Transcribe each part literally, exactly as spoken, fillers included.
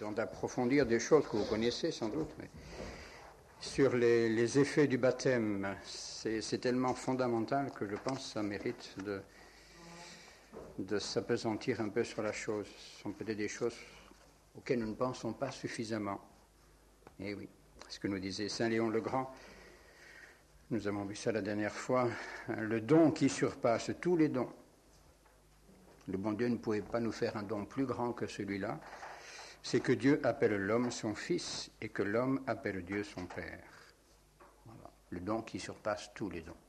disons, d'approfondir des choses que vous connaissez sans doute, mais sur les, les effets du baptême. C'est, c'est tellement fondamental que je pense que ça mérite de, de s'appesantir un peu sur la chose. Ce sont peut-être des choses auxquelles nous ne pensons pas suffisamment. Et oui, ce que nous disait Saint Léon le Grand, nous avons vu ça la dernière fois, le don qui surpasse tous les dons. Le bon Dieu ne pouvait pas nous faire un don plus grand que celui-là. C'est que Dieu appelle l'homme son fils et que l'homme appelle Dieu son père. Voilà. Le don qui surpasse tous les dons.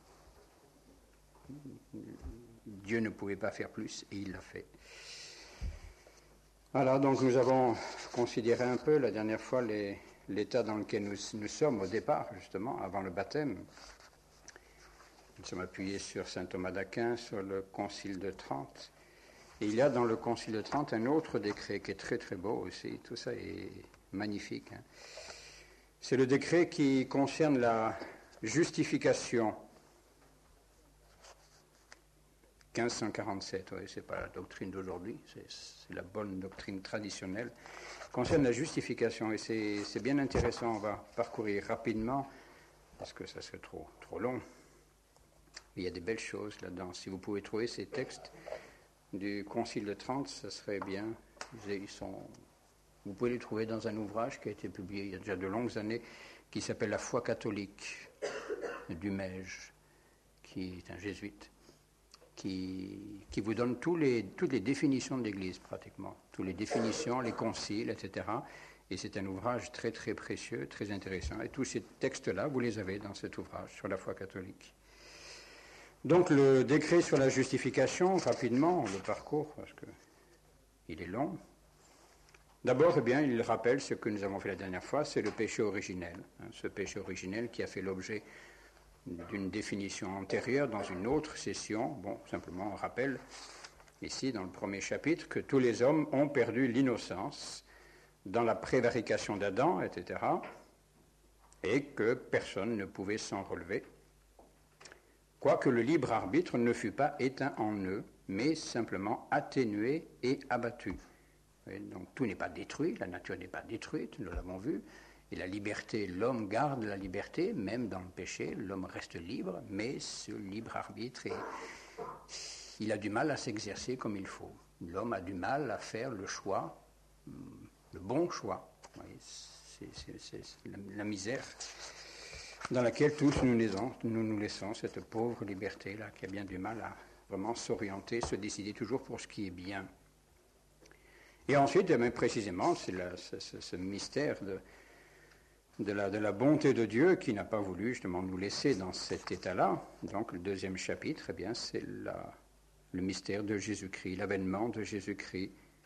Dieu ne pouvait pas faire plus et il l'a fait. Voilà, donc nous avons considéré un peu la dernière fois les, l'état dans lequel nous, nous sommes au départ, justement, avant le baptême. Nous sommes appuyés sur saint Thomas d'Aquin, sur le Concile de Trente. Et il y a dans le Concile de Trente un autre décret qui est très très beau aussi. Tout ça est magnifique. Hein. C'est le décret qui concerne la justification. quinze cent quarante-sept, oui, c'est pas la doctrine d'aujourd'hui, c'est, c'est la bonne doctrine traditionnelle. Concerne la justification et c'est, c'est bien intéressant. On va parcourir rapidement parce que ça serait trop trop long. Il y a des belles choses là-dedans. Si vous pouvez trouver ces textes du Concile de Trente, ça serait bien. Ils sont, vous pouvez les trouver dans un ouvrage qui a été publié il y a déjà de longues années, qui s'appelle La foi catholique, du Mège, qui est un jésuite, qui, qui vous donne tous les, toutes les définitions de l'Église, pratiquement. Toutes les définitions, les conciles, et cetera. Et c'est un ouvrage très, très précieux, très intéressant. Et tous ces textes-là, vous les avez dans cet ouvrage sur la foi catholique. Donc le décret sur la justification, rapidement, le parcours, parce qu'il est long. D'abord, eh bien, il rappelle ce que nous avons fait la dernière fois, c'est le péché originel. Hein, ce péché originel qui a fait l'objet d'une définition antérieure dans une autre session. Bon, simplement, on rappelle ici, dans le premier chapitre, que tous les hommes ont perdu l'innocence dans la prévarication d'Adam, et cetera, et que personne ne pouvait s'en relever. Quoique le libre arbitre ne fût pas éteint en eux, mais simplement atténué et abattu. Et donc tout n'est pas détruit, la nature n'est pas détruite, nous l'avons vu, et la liberté, l'homme garde la liberté, même dans le péché, l'homme reste libre, mais ce libre arbitre, est, il a du mal à s'exercer comme il faut. L'homme a du mal à faire le choix, le bon choix. C'est, c'est, c'est, c'est la, la misère dans laquelle tous nous, laissons, nous nous laissons, cette pauvre liberté-là, qui a bien du mal à vraiment s'orienter, se décider toujours pour ce qui est bien. Et ensuite, eh bien, précisément, c'est, la, c'est, c'est ce mystère de, de, la, de la bonté de Dieu qui n'a pas voulu justement nous laisser dans cet état-là. Donc le deuxième chapitre, eh bien, c'est la, le mystère de Jésus-Christ, l'avènement de Jésus-Christ,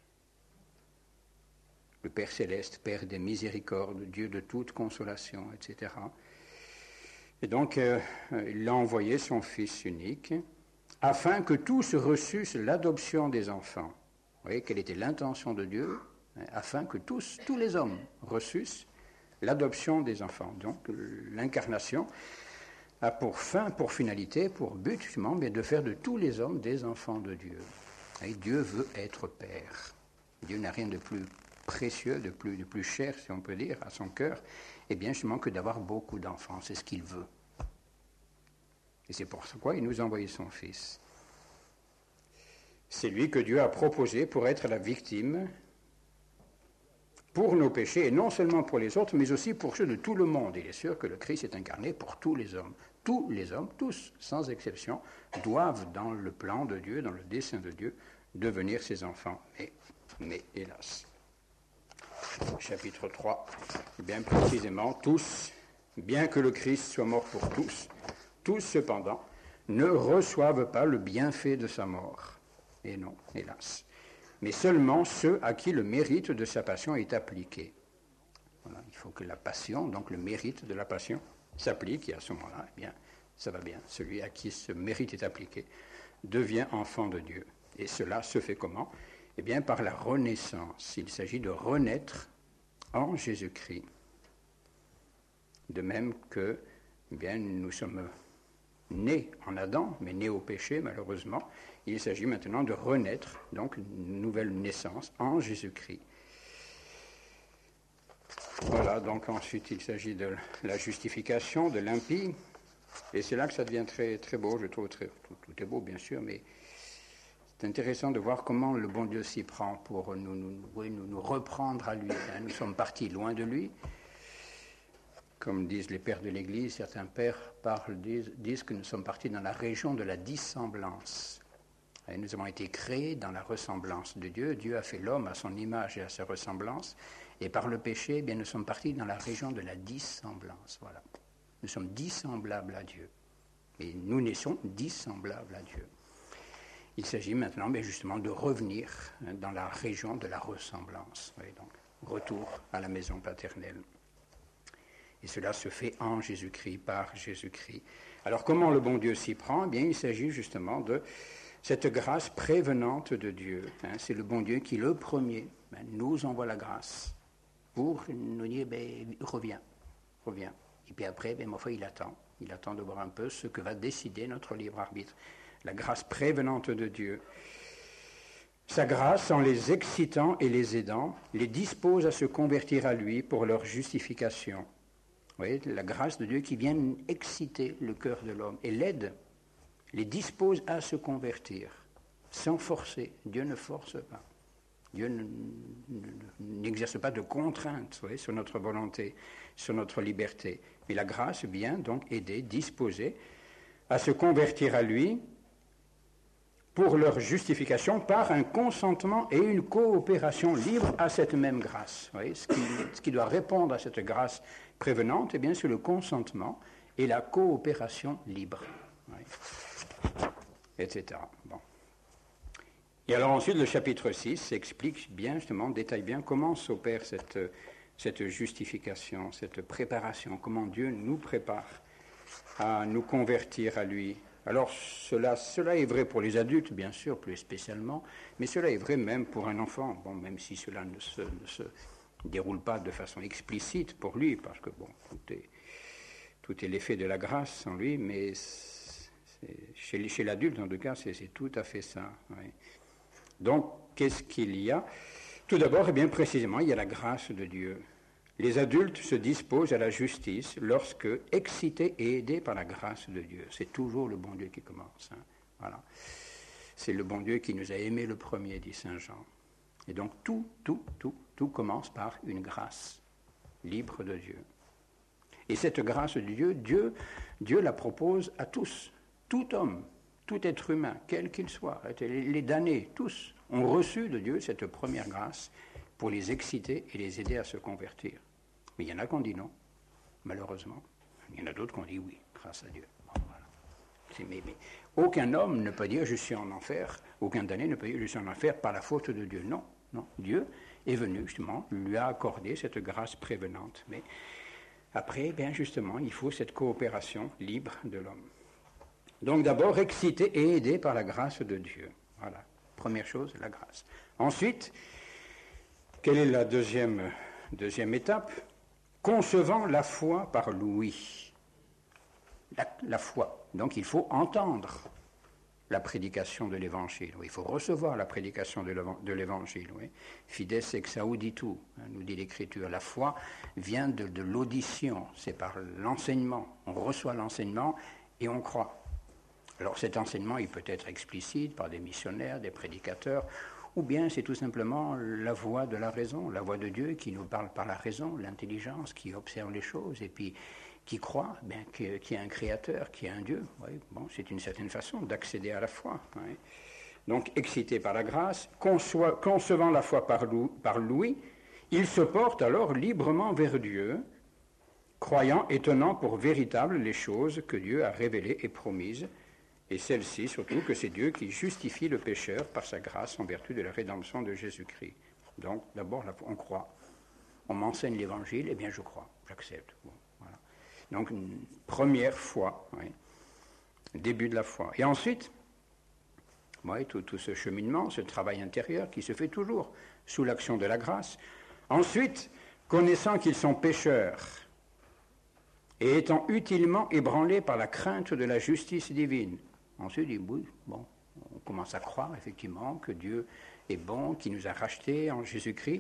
le Père céleste, Père des miséricordes, Dieu de toute consolation, et cetera. Et donc, euh, il a envoyé son Fils unique, afin que tous reçussent l'adoption des enfants. Vous voyez, quelle était l'intention de Dieu? Afin que tous, tous les hommes reçussent l'adoption des enfants. Donc, l'incarnation a pour fin, pour finalité, pour but, justement, mais de faire de tous les hommes des enfants de Dieu. Et Dieu veut être Père. Dieu n'a rien de plus précieux, de plus, de plus cher, si on peut dire, à son cœur, et bien justement que d'avoir beaucoup d'enfants. C'est ce qu'il veut. Et c'est pour ça qu'il nous a envoyé son Fils. C'est lui que Dieu a proposé pour être la victime pour nos péchés, et non seulement pour les autres, mais aussi pour ceux de tout le monde. Il est sûr que le Christ est incarné pour tous les hommes. Tous les hommes, tous, sans exception, doivent, dans le plan de Dieu, dans le dessein de Dieu, devenir ses enfants. Mais, mais hélas. Chapitre trois, bien précisément, tous, bien que le Christ soit mort pour tous, tous cependant, ne reçoivent pas le bienfait de sa mort. Et non, hélas. Mais seulement ceux à qui le mérite de sa passion est appliqué. Voilà, il faut que la passion, donc le mérite de la passion, s'applique, et à ce moment-là, eh bien, ça va bien. Celui à qui ce mérite est appliqué devient enfant de Dieu. Et cela se fait comment? Eh bien, par la renaissance. Il s'agit de renaître en Jésus-Christ. De même que, eh bien, nous sommes nés en Adam, mais nés au péché, malheureusement. Il s'agit maintenant de renaître, donc une nouvelle naissance en Jésus-Christ. Voilà, donc ensuite il s'agit de la justification de l'impie. Et c'est là que ça devient très, très beau, je trouve. Très, tout, tout est beau, bien sûr, mais c'est intéressant de voir comment le bon Dieu s'y prend pour nous, nous, oui, nous, nous reprendre à lui. Hein. Nous sommes partis loin de lui. Comme disent les pères de l'Église, certains pères parlent, disent, disent que nous sommes partis dans la région de la dissemblance. Et nous avons été créés dans la ressemblance de Dieu. Dieu a fait l'homme à son image et à sa ressemblance. Et par le péché, eh bien, nous sommes partis dans la région de la dissemblance. Voilà. Nous sommes dissemblables à Dieu. Et nous naissons dissemblables à Dieu. Il s'agit maintenant mais justement de revenir dans la région de la ressemblance. Oui, donc, retour à la maison paternelle. Et cela se fait en Jésus-Christ, par Jésus-Christ. Alors comment le bon Dieu s'y prend ? Eh bien, il s'agit justement de cette grâce prévenante de Dieu. Hein, c'est le bon Dieu qui, le premier, ben, nous envoie la grâce pour nous dire, ben, reviens, reviens. Et puis après, ben, ma foi, il attend. Il attend de voir un peu ce que va décider notre libre arbitre. La grâce prévenante de Dieu. Sa grâce, en les excitant et les aidant, les dispose à se convertir à lui pour leur justification. Vous voyez, la grâce de Dieu qui vient exciter le cœur de l'homme et l'aide, les dispose à se convertir, sans forcer. Dieu ne force pas. Dieu ne, ne, n'exerce pas de contrainte, vous voyez, sur notre volonté, sur notre liberté. Mais la grâce vient donc aider, disposer à se convertir à lui pour leur justification par un consentement et une coopération libre à cette même grâce. Vous voyez, ce, qui, ce qui doit répondre à cette grâce prévenante, eh bien, c'est le consentement et la coopération libre, oui, et cetera. Bon. Et alors ensuite, le chapitre six explique bien, justement, détaille bien comment s'opère cette, cette justification, cette préparation, comment Dieu nous prépare à nous convertir à lui. Alors cela, cela est vrai pour les adultes, bien sûr, plus spécialement, mais cela est vrai même pour un enfant, bon, même si cela ne se, ne se déroule pas de façon explicite pour lui, parce que bon, tout est, tout est l'effet de la grâce en lui, mais chez, chez l'adulte, en tout cas, c'est, c'est tout à fait ça. Oui. Donc, qu'est-ce qu'il y a ? Tout d'abord, eh bien, précisément, il y a la grâce de Dieu. Les adultes se disposent à la justice lorsque, excités et aidés par la grâce de Dieu. C'est toujours le bon Dieu qui commence. Hein. Voilà. C'est le bon Dieu qui nous a aimés le premier, dit saint Jean. Et donc tout, tout, tout, tout commence par une grâce libre de Dieu. Et cette grâce de Dieu, Dieu, Dieu la propose à tous. Tout homme, tout être humain, quel qu'il soit, les damnés, tous, ont reçu de Dieu cette première grâce pour les exciter et les aider à se convertir. Mais il y en a qui ont dit non, malheureusement. Il y en a d'autres qui ont dit oui, grâce à Dieu. Bon, voilà. C'est, mais, mais aucun homme ne peut dire je suis en enfer, aucun damné ne peut dire je suis en enfer par la faute de Dieu. Non, non. Dieu est venu justement, lui a accordé cette grâce prévenante. Mais après, bien justement, il faut cette coopération libre de l'homme. Donc d'abord, excité et aidé par la grâce de Dieu. Voilà. Première chose, la grâce. Ensuite, quelle est la deuxième, deuxième étape ? Concevant la foi par l'ouïe. La, la foi. Donc il faut entendre la prédication de l'Évangile. Il faut recevoir la prédication de l'Évangile. Oui. Fides ex auditu, nous dit l'Écriture. La foi vient de, de l'audition, c'est par l'enseignement. On reçoit l'enseignement et on croit. Alors cet enseignement, il peut être explicite par des missionnaires, des prédicateurs, ou bien c'est tout simplement la voix de la raison, la voix de Dieu qui nous parle par la raison, l'intelligence, qui observe les choses et puis qui croit bien, qu'il y a un créateur, qu'il y a un Dieu. Oui, bon, c'est une certaine façon d'accéder à la foi. Oui. Donc excité par la grâce, conçoit, concevant la foi par, par l'ouïe, il se porte alors librement vers Dieu, croyant et tenant pour véritables les choses que Dieu a révélées et promises, et celle-ci, surtout, que c'est Dieu qui justifie le pécheur par sa grâce en vertu de la rédemption de Jésus-Christ. Donc, d'abord, on croit. On m'enseigne l'Évangile, eh bien, je crois, j'accepte. Bon, voilà. Donc, une première foi, oui. Début de la foi. Et ensuite, oui, tout, tout ce cheminement, ce travail intérieur qui se fait toujours sous l'action de la grâce. Ensuite, connaissant qu'ils sont pécheurs, et étant utilement ébranlés par la crainte de la justice divine. On se dit, oui, bon, on commence à croire effectivement que Dieu est bon, qu'il nous a rachetés en Jésus-Christ,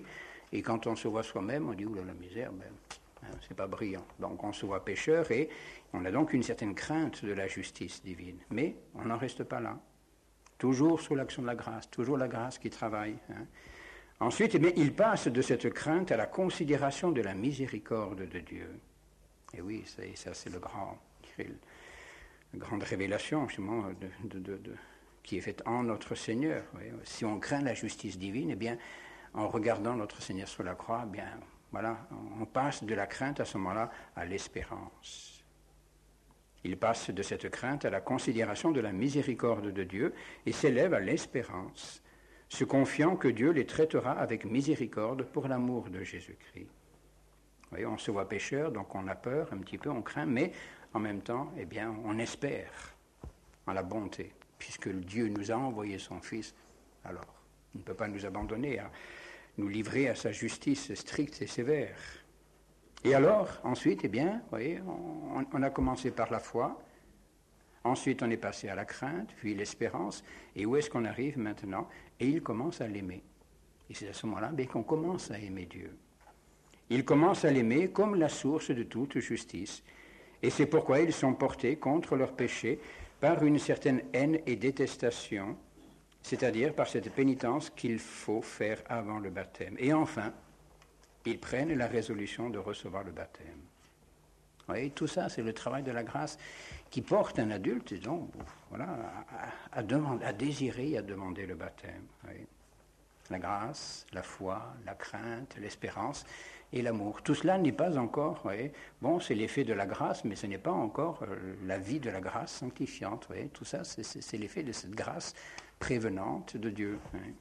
Et quand on se voit soi-même, on dit, oula, la misère, ben, hein, c'est pas brillant. Donc on se voit pécheur et on a donc une certaine crainte de la justice divine. Mais on n'en reste pas là. Toujours sous l'action de la grâce, toujours la grâce qui travaille. Hein. Ensuite, eh bien, il passe de cette crainte à la considération de la miséricorde de Dieu. Et oui, ça, ça c'est le grand, la grande révélation justement, de, de, de, de, qui est faite en notre Seigneur. Oui. Si on craint la justice divine, eh bien, en regardant notre Seigneur sur la croix, eh bien, voilà, on passe de la crainte à ce moment-là à l'espérance. Il passe de cette crainte à la considération de la miséricorde de Dieu et s'élève à l'espérance, se confiant que Dieu les traitera avec miséricorde pour l'amour de Jésus-Christ. Vous voyez, on se voit pécheur, donc on a peur un petit peu, on craint, mais en même temps, eh bien, on espère en la bonté, puisque Dieu nous a envoyé son Fils, alors il ne peut pas nous abandonner, à nous livrer à sa justice stricte et sévère. Et alors, ensuite, eh bien, vous voyez, on, on a commencé par la foi, ensuite on est passé à la crainte, puis l'espérance, et où est-ce qu'on arrive maintenant? Et il commence à l'aimer. Et c'est à ce moment-là bien, qu'on commence à aimer Dieu. Il commence à l'aimer comme la source de toute justice. Et c'est pourquoi ils sont portés contre leurs péchés par une certaine haine et détestation, c'est-à-dire par cette pénitence qu'il faut faire avant le baptême. Et enfin, ils prennent la résolution de recevoir le baptême. Vous voyez, tout ça, c'est le travail de la grâce qui porte un adulte, disons, voilà, à, à, demander, à désirer et à demander le baptême. Vous voyez. La grâce, la foi, la crainte, l'espérance et l'amour. Tout cela n'est pas encore, vous voyez, bon, c'est l'effet de la grâce, mais ce n'est pas encore euh, la vie de la grâce sanctifiante. Vous voyez. Tout ça, c'est, c'est, c'est l'effet de cette grâce prévenante de Dieu. Vous voyez.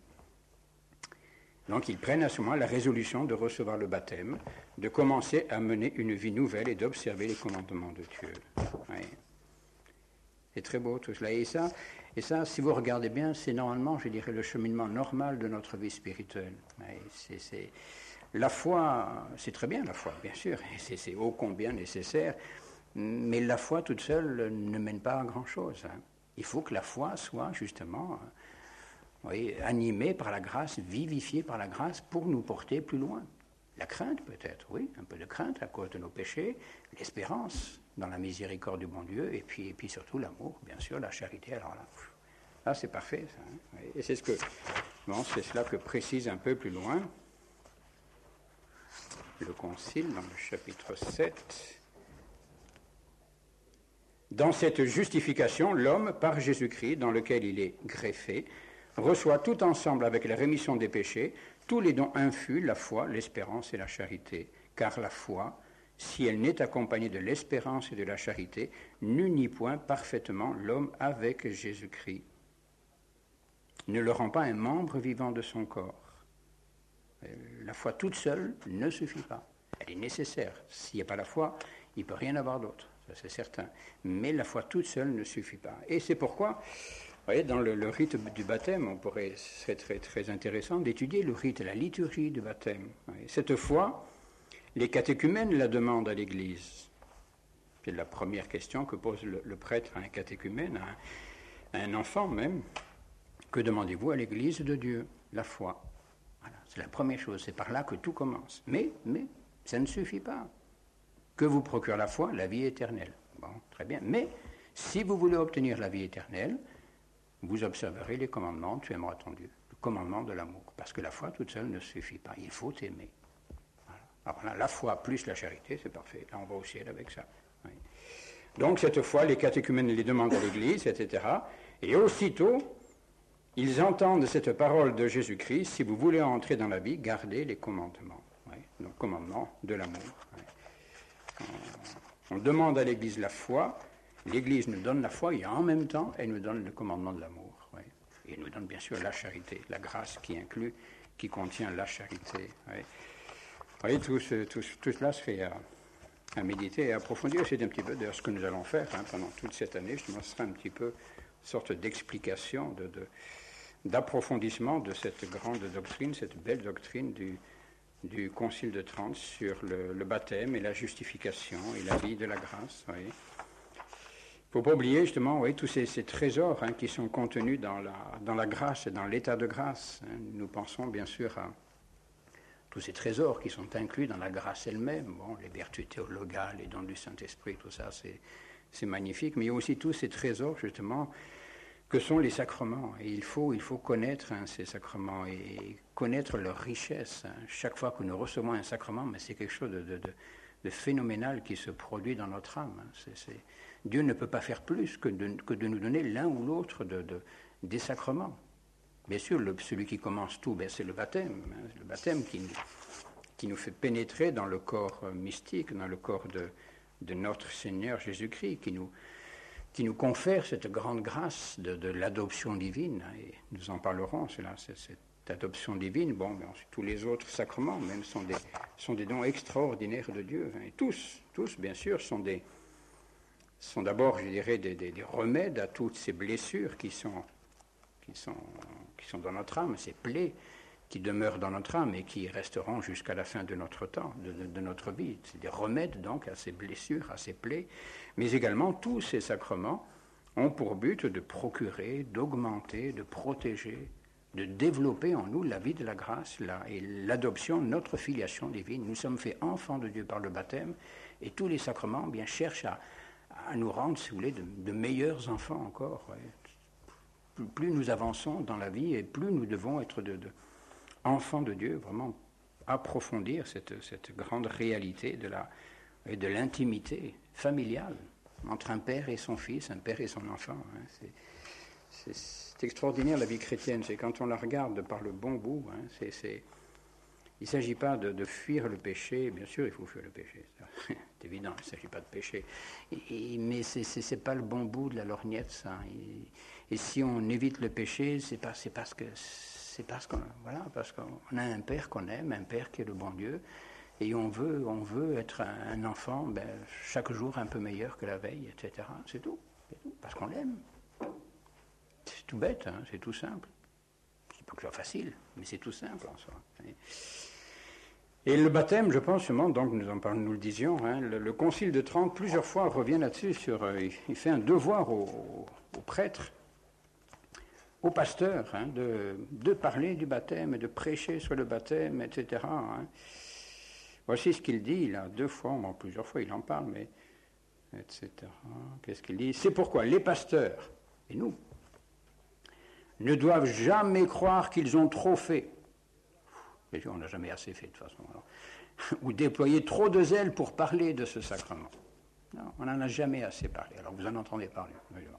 Donc ils prennent à ce moment la résolution de recevoir le baptême, de commencer à mener une vie nouvelle et d'observer les commandements de Dieu. Oui. C'est très beau tout cela. Et ça, et ça, si vous regardez bien, c'est normalement, je dirais, le cheminement normal de notre vie spirituelle. Oui, c'est, c'est, la foi, c'est très bien la foi, bien sûr, et c'est, c'est ô combien nécessaire, mais la foi toute seule ne mène pas à grand-chose. Hein. Il faut que la foi soit justement... Oui, animé par la grâce, vivifié par la grâce pour nous porter plus loin. La crainte peut-être, oui, un peu de crainte à cause de nos péchés, l'espérance dans la miséricorde du bon Dieu, et puis, et puis surtout l'amour, bien sûr, la charité. Alors là, là c'est parfait, ça. Hein, et c'est, ce que, bon, c'est cela que précise un peu plus loin le Concile dans le chapitre sept. Dans cette justification, l'homme, par Jésus-Christ, dans lequel il est greffé, reçoit tout ensemble avec la rémission des péchés tous les dons infus, la foi, l'espérance et la charité. Car la foi, si elle n'est accompagnée de l'espérance et de la charité, n'unit point parfaitement l'homme avec Jésus-Christ. Ne le rend pas un membre vivant de son corps. La foi toute seule ne suffit pas. Elle est nécessaire. S'il n'y a pas la foi, il ne peut rien avoir d'autre, ça c'est certain. Mais la foi toute seule ne suffit pas. Et c'est pourquoi... Vous voyez, dans le, le rite du baptême, on pourrait, ce serait très, très intéressant d'étudier le rite, la liturgie du baptême. Cette fois, les catéchumènes la demandent à l'Église. C'est la première question que pose le, le prêtre à un catéchumène, à un, à un enfant même. Que demandez-vous à l'Église de Dieu? La foi. Voilà, c'est la première chose, c'est par là que tout commence. Mais, mais, ça ne suffit pas. Que vous procure la foi? La vie éternelle. Bon, très bien. Mais, si vous voulez obtenir la vie éternelle, vous observerez les commandements, tu aimeras ton Dieu, le commandement de l'amour, parce que la foi toute seule ne suffit pas, il faut aimer. Voilà. Alors là, la foi plus la charité, c'est parfait, là on va au ciel avec ça. Oui. Donc cette fois, les catéchumènes les demandent à l'Église, et cetera. Et aussitôt, ils entendent cette parole de Jésus-Christ, si vous voulez entrer dans la vie, gardez les commandements, oui. Donc commandement de l'amour. Oui. On, on demande à l'Église la foi, l'Église nous donne la foi et en même temps, elle nous donne le commandement de l'amour. Oui. Et elle nous donne bien sûr la charité, la grâce qui inclut, qui contient la charité. Oui. Vous voyez, tout, ce, tout, tout cela se fait à, à méditer et à approfondir. C'est un petit peu d'ailleurs ce que nous allons faire hein, pendant toute cette année. Je ce sera un petit peu une sorte d'explication, de, de, d'approfondissement de cette grande doctrine, cette belle doctrine du, du Concile de Trente sur le, le baptême et la justification et la vie de la grâce. Oui. Il ne faut pas oublier justement oui, tous ces, ces trésors hein, qui sont contenus dans la, dans la grâce et dans l'état de grâce. Hein. Nous pensons bien sûr à tous ces trésors qui sont inclus dans la grâce elle-même, bon, les vertus théologales, les dons du Saint-Esprit, tout ça, c'est, c'est magnifique. Mais il y a aussi tous ces trésors, justement, que sont les sacrements. Et il faut, il faut connaître hein, ces sacrements et connaître leur richesse. Hein. Chaque fois que nous recevons un sacrement, mais c'est quelque chose de, de, de, de phénoménal qui se produit dans notre âme. Hein. C'est, c'est... Dieu ne peut pas faire plus que de, que de nous donner l'un ou l'autre de, de, des sacrements. Bien sûr, le, celui qui commence tout, ben, c'est le baptême. Hein. Le baptême qui, qui nous fait pénétrer dans le corps mystique, dans le corps de, de notre Seigneur Jésus-Christ, qui nous, qui nous confère cette grande grâce de, de l'adoption divine. Et nous en parlerons, c'est là, c'est, cette adoption divine. Bon, ben, tous les autres sacrements, même, sont des, sont des dons extraordinaires de Dieu. Hein. Et tous, tous, bien sûr, sont des... sont d'abord, je dirais, des, des, des remèdes à toutes ces blessures qui sont, qui, sont, qui sont dans notre âme, ces plaies qui demeurent dans notre âme et qui resteront jusqu'à la fin de notre temps, de, de, de notre vie. C'est des remèdes donc à ces blessures, à ces plaies, mais également tous ces sacrements ont pour but de procurer, d'augmenter, de protéger, de développer en nous la vie de la grâce là, et l'adoption, notre filiation divine. Nous sommes faits enfants de Dieu par le baptême et tous les sacrements bien cherchent à à nous rendre, si vous voulez, de, de meilleurs enfants encore. Ouais. Plus, plus nous avançons dans la vie et plus nous devons être de, de enfants de Dieu, vraiment approfondir cette, cette grande réalité de, la, de l'intimité familiale entre un père et son fils, un père et son enfant. Hein. C'est, c'est, c'est extraordinaire la vie chrétienne, c'est quand on la regarde par le bon bout, hein, c'est... c'est il ne s'agit pas de, de fuir le péché, bien sûr il faut fuir le péché, c'est évident, il ne s'agit pas de péché, et, et, mais ce n'est pas le bon bout de la lorgnette, ça. Et, et si on évite le péché, c'est, pas, c'est parce que c'est parce qu'on, voilà, parce qu'on a un Père qu'on aime, un Père qui est le bon Dieu, et on veut, on veut être un, un enfant ben, chaque jour un peu meilleur que la veille, et cetera. C'est tout, c'est tout parce qu'on l'aime. C'est tout bête, hein, c'est tout simple. C'est pas que ce soit facile, mais c'est tout simple en soi. Et le baptême, je pense, donc nous en parlons, nous le disions, hein, le, le Concile de Trente, plusieurs fois, revient là-dessus, sur, euh, il fait un devoir aux au prêtres, aux pasteurs, hein, de, de parler du baptême, de prêcher sur le baptême, et cetera. Hein. Voici ce qu'il dit, là, deux fois, bon, plusieurs fois il en parle, mais, et cetera. Qu'est-ce qu'il dit ? C'est pourquoi les pasteurs, et nous, ne doivent jamais croire qu'ils ont trop fait. On n'a jamais assez fait de toute façon. Alors. Ou déployer trop de zèle pour parler de ce sacrement. Non, on n'en a jamais assez parlé. Alors vous en entendez parler.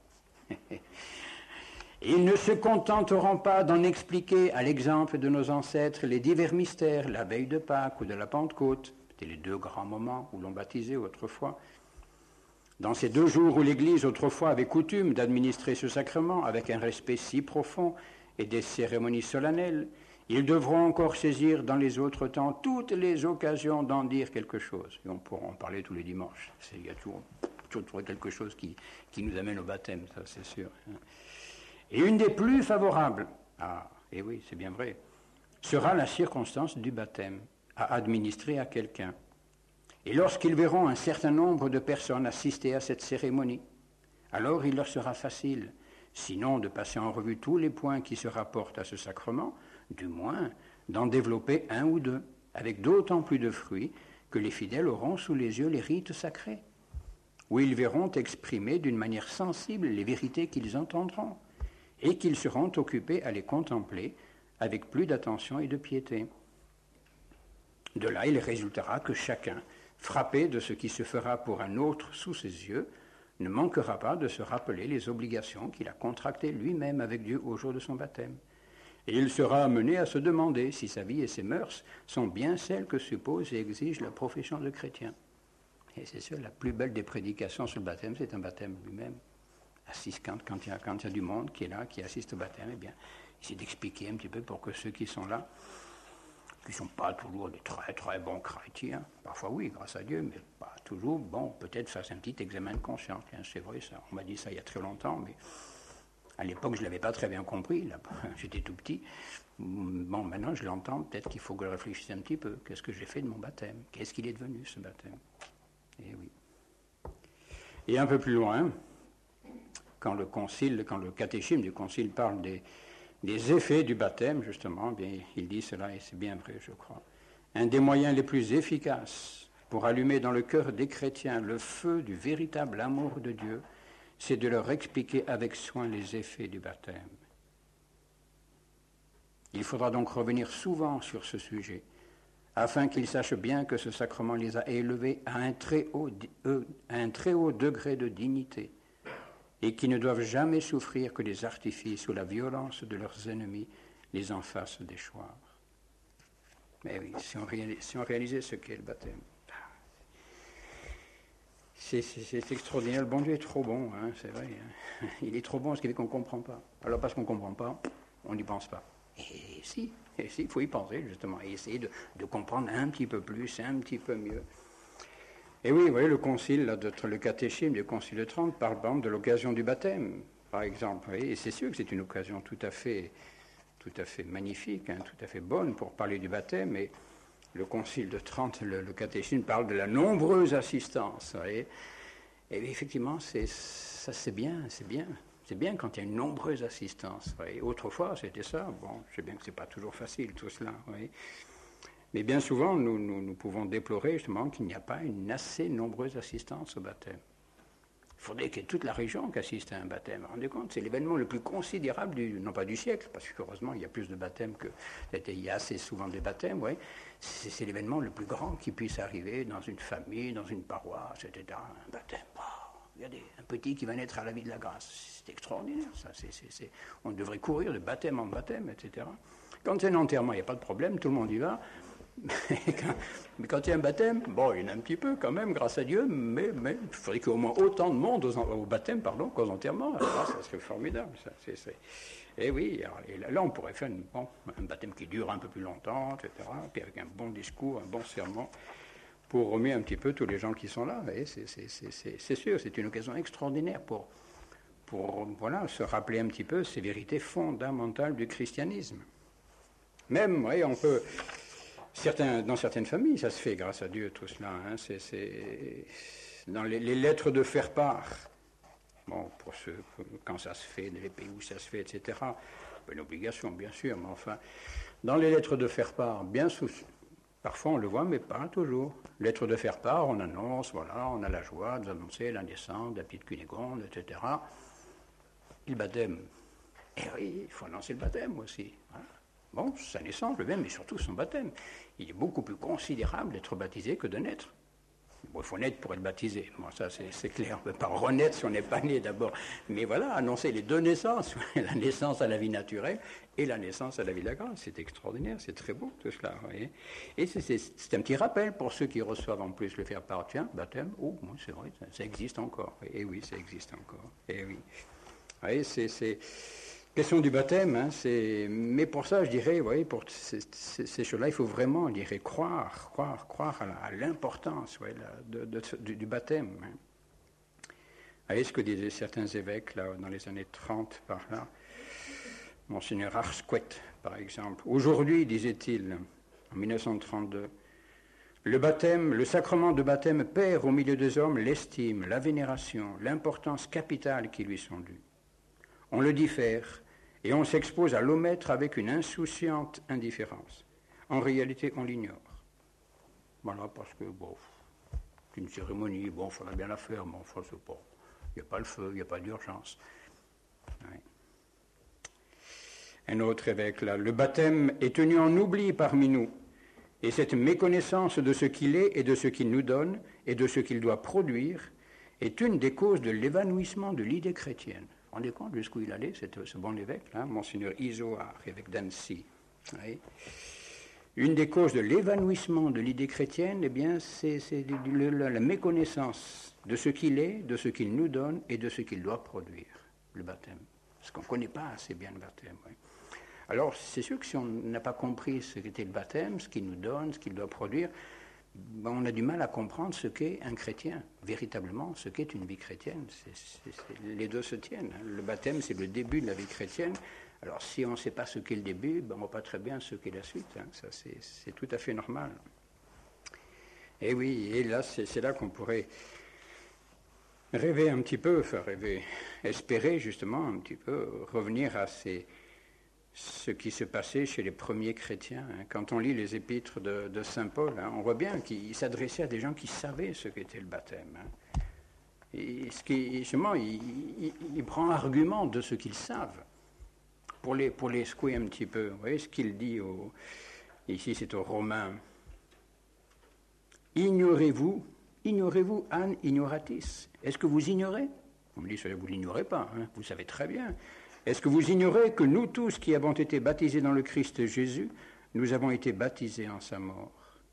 Ils ne se contenteront pas d'en expliquer à l'exemple de nos ancêtres les divers mystères, la veille de Pâques ou de la Pentecôte. C'était les deux grands moments où l'on baptisait autrefois. Dans ces deux jours où l'Église autrefois avait coutume d'administrer ce sacrement avec un respect si profond et des cérémonies solennelles, ils devront encore saisir dans les autres temps toutes les occasions d'en dire quelque chose. Et on pourra en parler tous les dimanches. C'est, il y a toujours, toujours quelque chose qui, qui nous amène au baptême, ça c'est sûr. Et une des plus favorables, ah, et oui, c'est bien vrai, sera la circonstance du baptême à administrer à quelqu'un. Et lorsqu'ils verront un certain nombre de personnes assister à cette cérémonie, alors il leur sera facile, sinon de passer en revue tous les points qui se rapportent à ce sacrement, du moins d'en développer un ou deux, avec d'autant plus de fruits que les fidèles auront sous les yeux les rites sacrés, où ils verront exprimer d'une manière sensible les vérités qu'ils entendront, et qu'ils seront occupés à les contempler avec plus d'attention et de piété. De là, il résultera que chacun, frappé de ce qui se fera pour un autre sous ses yeux, ne manquera pas de se rappeler les obligations qu'il a contractées lui-même avec Dieu au jour de son baptême. Et il sera amené à se demander si sa vie et ses mœurs sont bien celles que suppose et exige la profession de chrétien. Et c'est sûr, la plus belle des prédications sur le baptême, c'est un baptême lui-même. Assiste, quand, quand, il y a, quand il y a du monde qui est là, qui assiste au baptême, eh bien, essayer d'expliquer un petit peu pour que ceux qui sont là, qui ne sont pas toujours des très très bons chrétiens, parfois oui, grâce à Dieu, mais pas toujours, bon, peut-être fassent un petit examen de conscience. Tiens, c'est vrai ça, on m'a dit ça il y a très longtemps, mais à l'époque je ne l'avais pas très bien compris, là, j'étais tout petit. Bon, maintenant je l'entends, peut-être qu'il faut que je réfléchisse un petit peu. Qu'est-ce que j'ai fait de mon baptême ? Qu'est-ce qu'il est devenu ce baptême ? Et oui. Et un peu plus loin, quand le concile, quand le catéchisme du concile parle des, des effets du baptême, justement, bien, il dit cela, et c'est bien vrai, je crois. Un des moyens les plus efficaces pour allumer dans le cœur des chrétiens le feu du véritable amour de Dieu, c'est de leur expliquer avec soin les effets du baptême. Il faudra donc revenir souvent sur ce sujet, afin qu'ils sachent bien que ce sacrement les a élevés à un très haut, à un très haut degré de dignité, et qu'ils ne doivent jamais souffrir que les artifices ou la violence de leurs ennemis les en fassent déchoir. Mais oui, si on réalisait, si on réalisait ce qu'est le baptême, c'est, c'est, c'est extraordinaire. Le bon Dieu est trop bon, hein, c'est vrai. Hein. Il est trop bon, ce qui fait qu'on ne comprend pas. Alors parce qu'on ne comprend pas, on n'y pense pas. Et si, et si, il faut y penser justement, et essayer de, de comprendre un petit peu plus, un petit peu mieux. Et oui, vous voyez, le concile, là, de, le catéchisme du concile de Trente parle par exemple de l'occasion du baptême, par exemple. Voyez, et c'est sûr que c'est une occasion tout à fait, tout à fait magnifique, hein, tout à fait bonne pour parler du baptême. Et le concile de Trente, le, le catéchisme parle de la nombreuse assistance. Voyez. Et effectivement, c'est, ça c'est bien, c'est bien. C'est bien quand il y a une nombreuse assistance. Voyez. Autrefois, c'était ça. Bon, je sais bien que ce n'est pas toujours facile, tout cela. Voyez. Mais bien souvent, nous, nous, nous pouvons déplorer justement qu'il n'y a pas une assez nombreuse assistance au baptême. Il faudrait qu'il y ait toute la région qui assiste à un baptême. Vous vous rendez compte, c'est l'événement le plus considérable, du, non pas du siècle, parce qu'heureusement, il y a plus de baptêmes que... Il y a assez souvent des baptêmes, oui. C'est, c'est l'événement le plus grand qui puisse arriver dans une famille, dans une paroisse, et cetera. Un baptême, wow. Regardez, un petit qui va naître à la vie de la grâce. C'est extraordinaire, ça. C'est, c'est, c'est... On devrait courir de baptême en baptême, et cetera. Quand c'est un enterrement, il n'y a pas de problème, tout le monde y va. Mais quand, mais quand il y a un baptême, bon, il y en a un petit peu quand même, grâce à Dieu, mais, mais il faudrait qu'il y ait au moins autant de monde aux, au baptême pardon, qu'aux enterrements. Alors, ça serait formidable. Ça, c'est, c'est... Et oui, alors, et là, là, on pourrait faire une, bon, un baptême qui dure un peu plus longtemps, et cetera, puis avec un bon discours, un bon sermon, pour remuer un petit peu tous les gens qui sont là. Et c'est, c'est, c'est, c'est, c'est sûr, c'est une occasion extraordinaire pour, pour voilà, se rappeler un petit peu ces vérités fondamentales du christianisme. Même, oui, on peut... Certains, dans certaines familles, ça se fait, grâce à Dieu, tout cela. Hein, c'est, c'est dans les, les lettres de faire-part, bon, pour ceux, quand ça se fait, dans les pays où ça se fait, et cetera, pas une obligation, bien sûr, mais enfin, dans les lettres de faire-part, bien sous, parfois on le voit, mais pas toujours. Lettres de faire-part, on annonce, voilà, on a la joie de annoncer la naissance de la petite Cunégonde, et cetera. Le baptême, eh oui, il faut annoncer le baptême aussi, voilà. Bon, sa naissance, le même, mais surtout son baptême. Il est beaucoup plus considérable d'être baptisé que de naître. Bon, il faut naître pour être baptisé. Bon, ça, c'est, c'est clair. On ne peut pas renaître si on n'est pas né d'abord. Mais voilà, annoncer les deux naissances, la naissance à la vie naturelle et la naissance à la vie de la grâce. C'est extraordinaire, c'est très beau tout cela. Vous voyez. Et c'est, c'est, c'est un petit rappel pour ceux qui reçoivent en plus le faire-part. Tiens, baptême, oh, c'est vrai, ça, ça existe encore. Et oui, ça existe encore. Et oui. Vous voyez, c'est... c'est question du baptême, hein, c'est... mais pour ça, je dirais, vous voyez, pour ces, ces, ces choses-là, il faut vraiment, je dirais, croire, croire, croire à, la, à l'importance ouais, la, de, de, du, du baptême. Hein. Vous voyez ce que disaient certains évêques, là, dans les années trente, par là, Monseigneur Arsquet, par exemple. Aujourd'hui, disait-il, en dix-neuf cent trente-deux, le baptême, le sacrement de baptême perd au milieu des hommes l'estime, la vénération, l'importance capitale qui lui sont dues. On le diffère, et on s'expose à l'omettre avec une insouciante indifférence. En réalité, on l'ignore. Voilà, parce que, bon, c'est une cérémonie, bon, il faudra bien la faire, mais enfin, c'est pas, il n'y a pas le feu, il n'y a pas d'urgence. Ouais. Un autre évêque, là, le baptême est tenu en oubli parmi nous, et cette méconnaissance de ce qu'il est et de ce qu'il nous donne, et de ce qu'il doit produire, est une des causes de l'évanouissement de l'idée chrétienne. Vous vous rendez compte jusqu'où il allait, ce, ce bon évêque, là, Monseigneur Isoard, évêque d'Annecy. Oui. Une des causes de l'évanouissement de l'idée chrétienne, eh bien, c'est, c'est le, le, la méconnaissance de ce qu'il est, de ce qu'il nous donne et de ce qu'il doit produire, le baptême. Parce qu'on ne connaît pas assez bien le baptême. Oui. Alors, c'est sûr que si on n'a pas compris ce qu'était le baptême, ce qu'il nous donne, ce qu'il doit produire, ben on a du mal à comprendre ce qu'est un chrétien, véritablement, ce qu'est une vie chrétienne. C'est, c'est, c'est, les deux se tiennent. Le baptême, c'est le début de la vie chrétienne. Alors, si on ne sait pas ce qu'est le début, ben on ne voit pas très bien ce qu'est la suite. Hein. Ça, c'est, c'est tout à fait normal. Et oui, et là, c'est, c'est là qu'on pourrait rêver un petit peu, enfin rêver, espérer justement un petit peu, revenir à ces, ce qui se passait chez les premiers chrétiens. Hein. Quand on lit les épîtres de, de saint Paul, hein, on voit bien qu'il s'adressait à des gens qui savaient ce qu'était le baptême. Hein. Et ce qui, justement, il, il, il prend argument de ce qu'ils savent pour les, pour les secouer un petit peu. Vous voyez ce qu'il dit, au, ici c'est aux Romains. Ignorez-vous, ignorez-vous an ignoratis. Est-ce que vous ignorez? On me dit, vous ne l'ignorez pas, hein, vous savez très bien. Est-ce que vous ignorez que nous tous qui avons été baptisés dans le Christ Jésus, nous avons été baptisés en sa mort?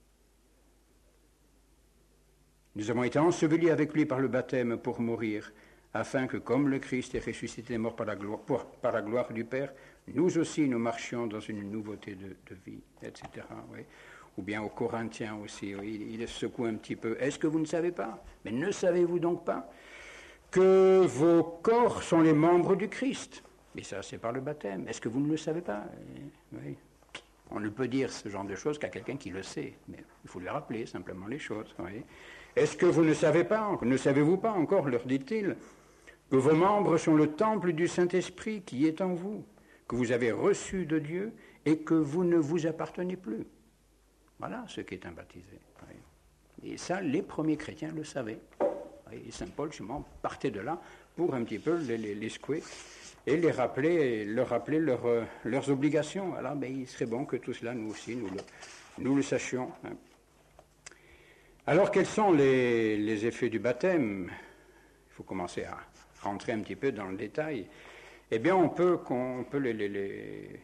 Nous avons été ensevelis avec lui par le baptême pour mourir, afin que, comme le Christ est ressuscité mort par la gloire, pour, par la gloire du Père, nous aussi nous marchions dans une nouveauté de, de vie, et cetera. Oui. Ou bien aux Corinthiens aussi, oui, il, il secoue un petit peu. Est-ce que vous ne savez pas? Mais ne savez-vous donc pas que vos corps sont les membres du Christ? Mais ça, c'est par le baptême. Est-ce que vous ne le savez pas? Oui. On ne peut dire ce genre de choses qu'à quelqu'un qui le sait, mais il faut lui rappeler simplement les choses. Oui. Est-ce que vous ne savez pas, ne savez-vous pas encore, leur dit-il, que vos membres sont le temple du Saint-Esprit qui est en vous, que vous avez reçu de Dieu et que vous ne vous appartenez plus? Voilà ce qu'est un baptisé. Oui. Et ça, les premiers chrétiens le savaient. Et saint Paul, justement, partait de là pour un petit peu les, les, les secouer et les rappeler, leur rappeler leur, euh, leurs obligations. Alors, ben, il serait bon que tout cela, nous aussi, nous le, nous le sachions. Hein. Alors, quels sont les, les effets du baptême? Il faut commencer à rentrer un petit peu dans le détail. Eh bien, on peut, on peut les, les, les,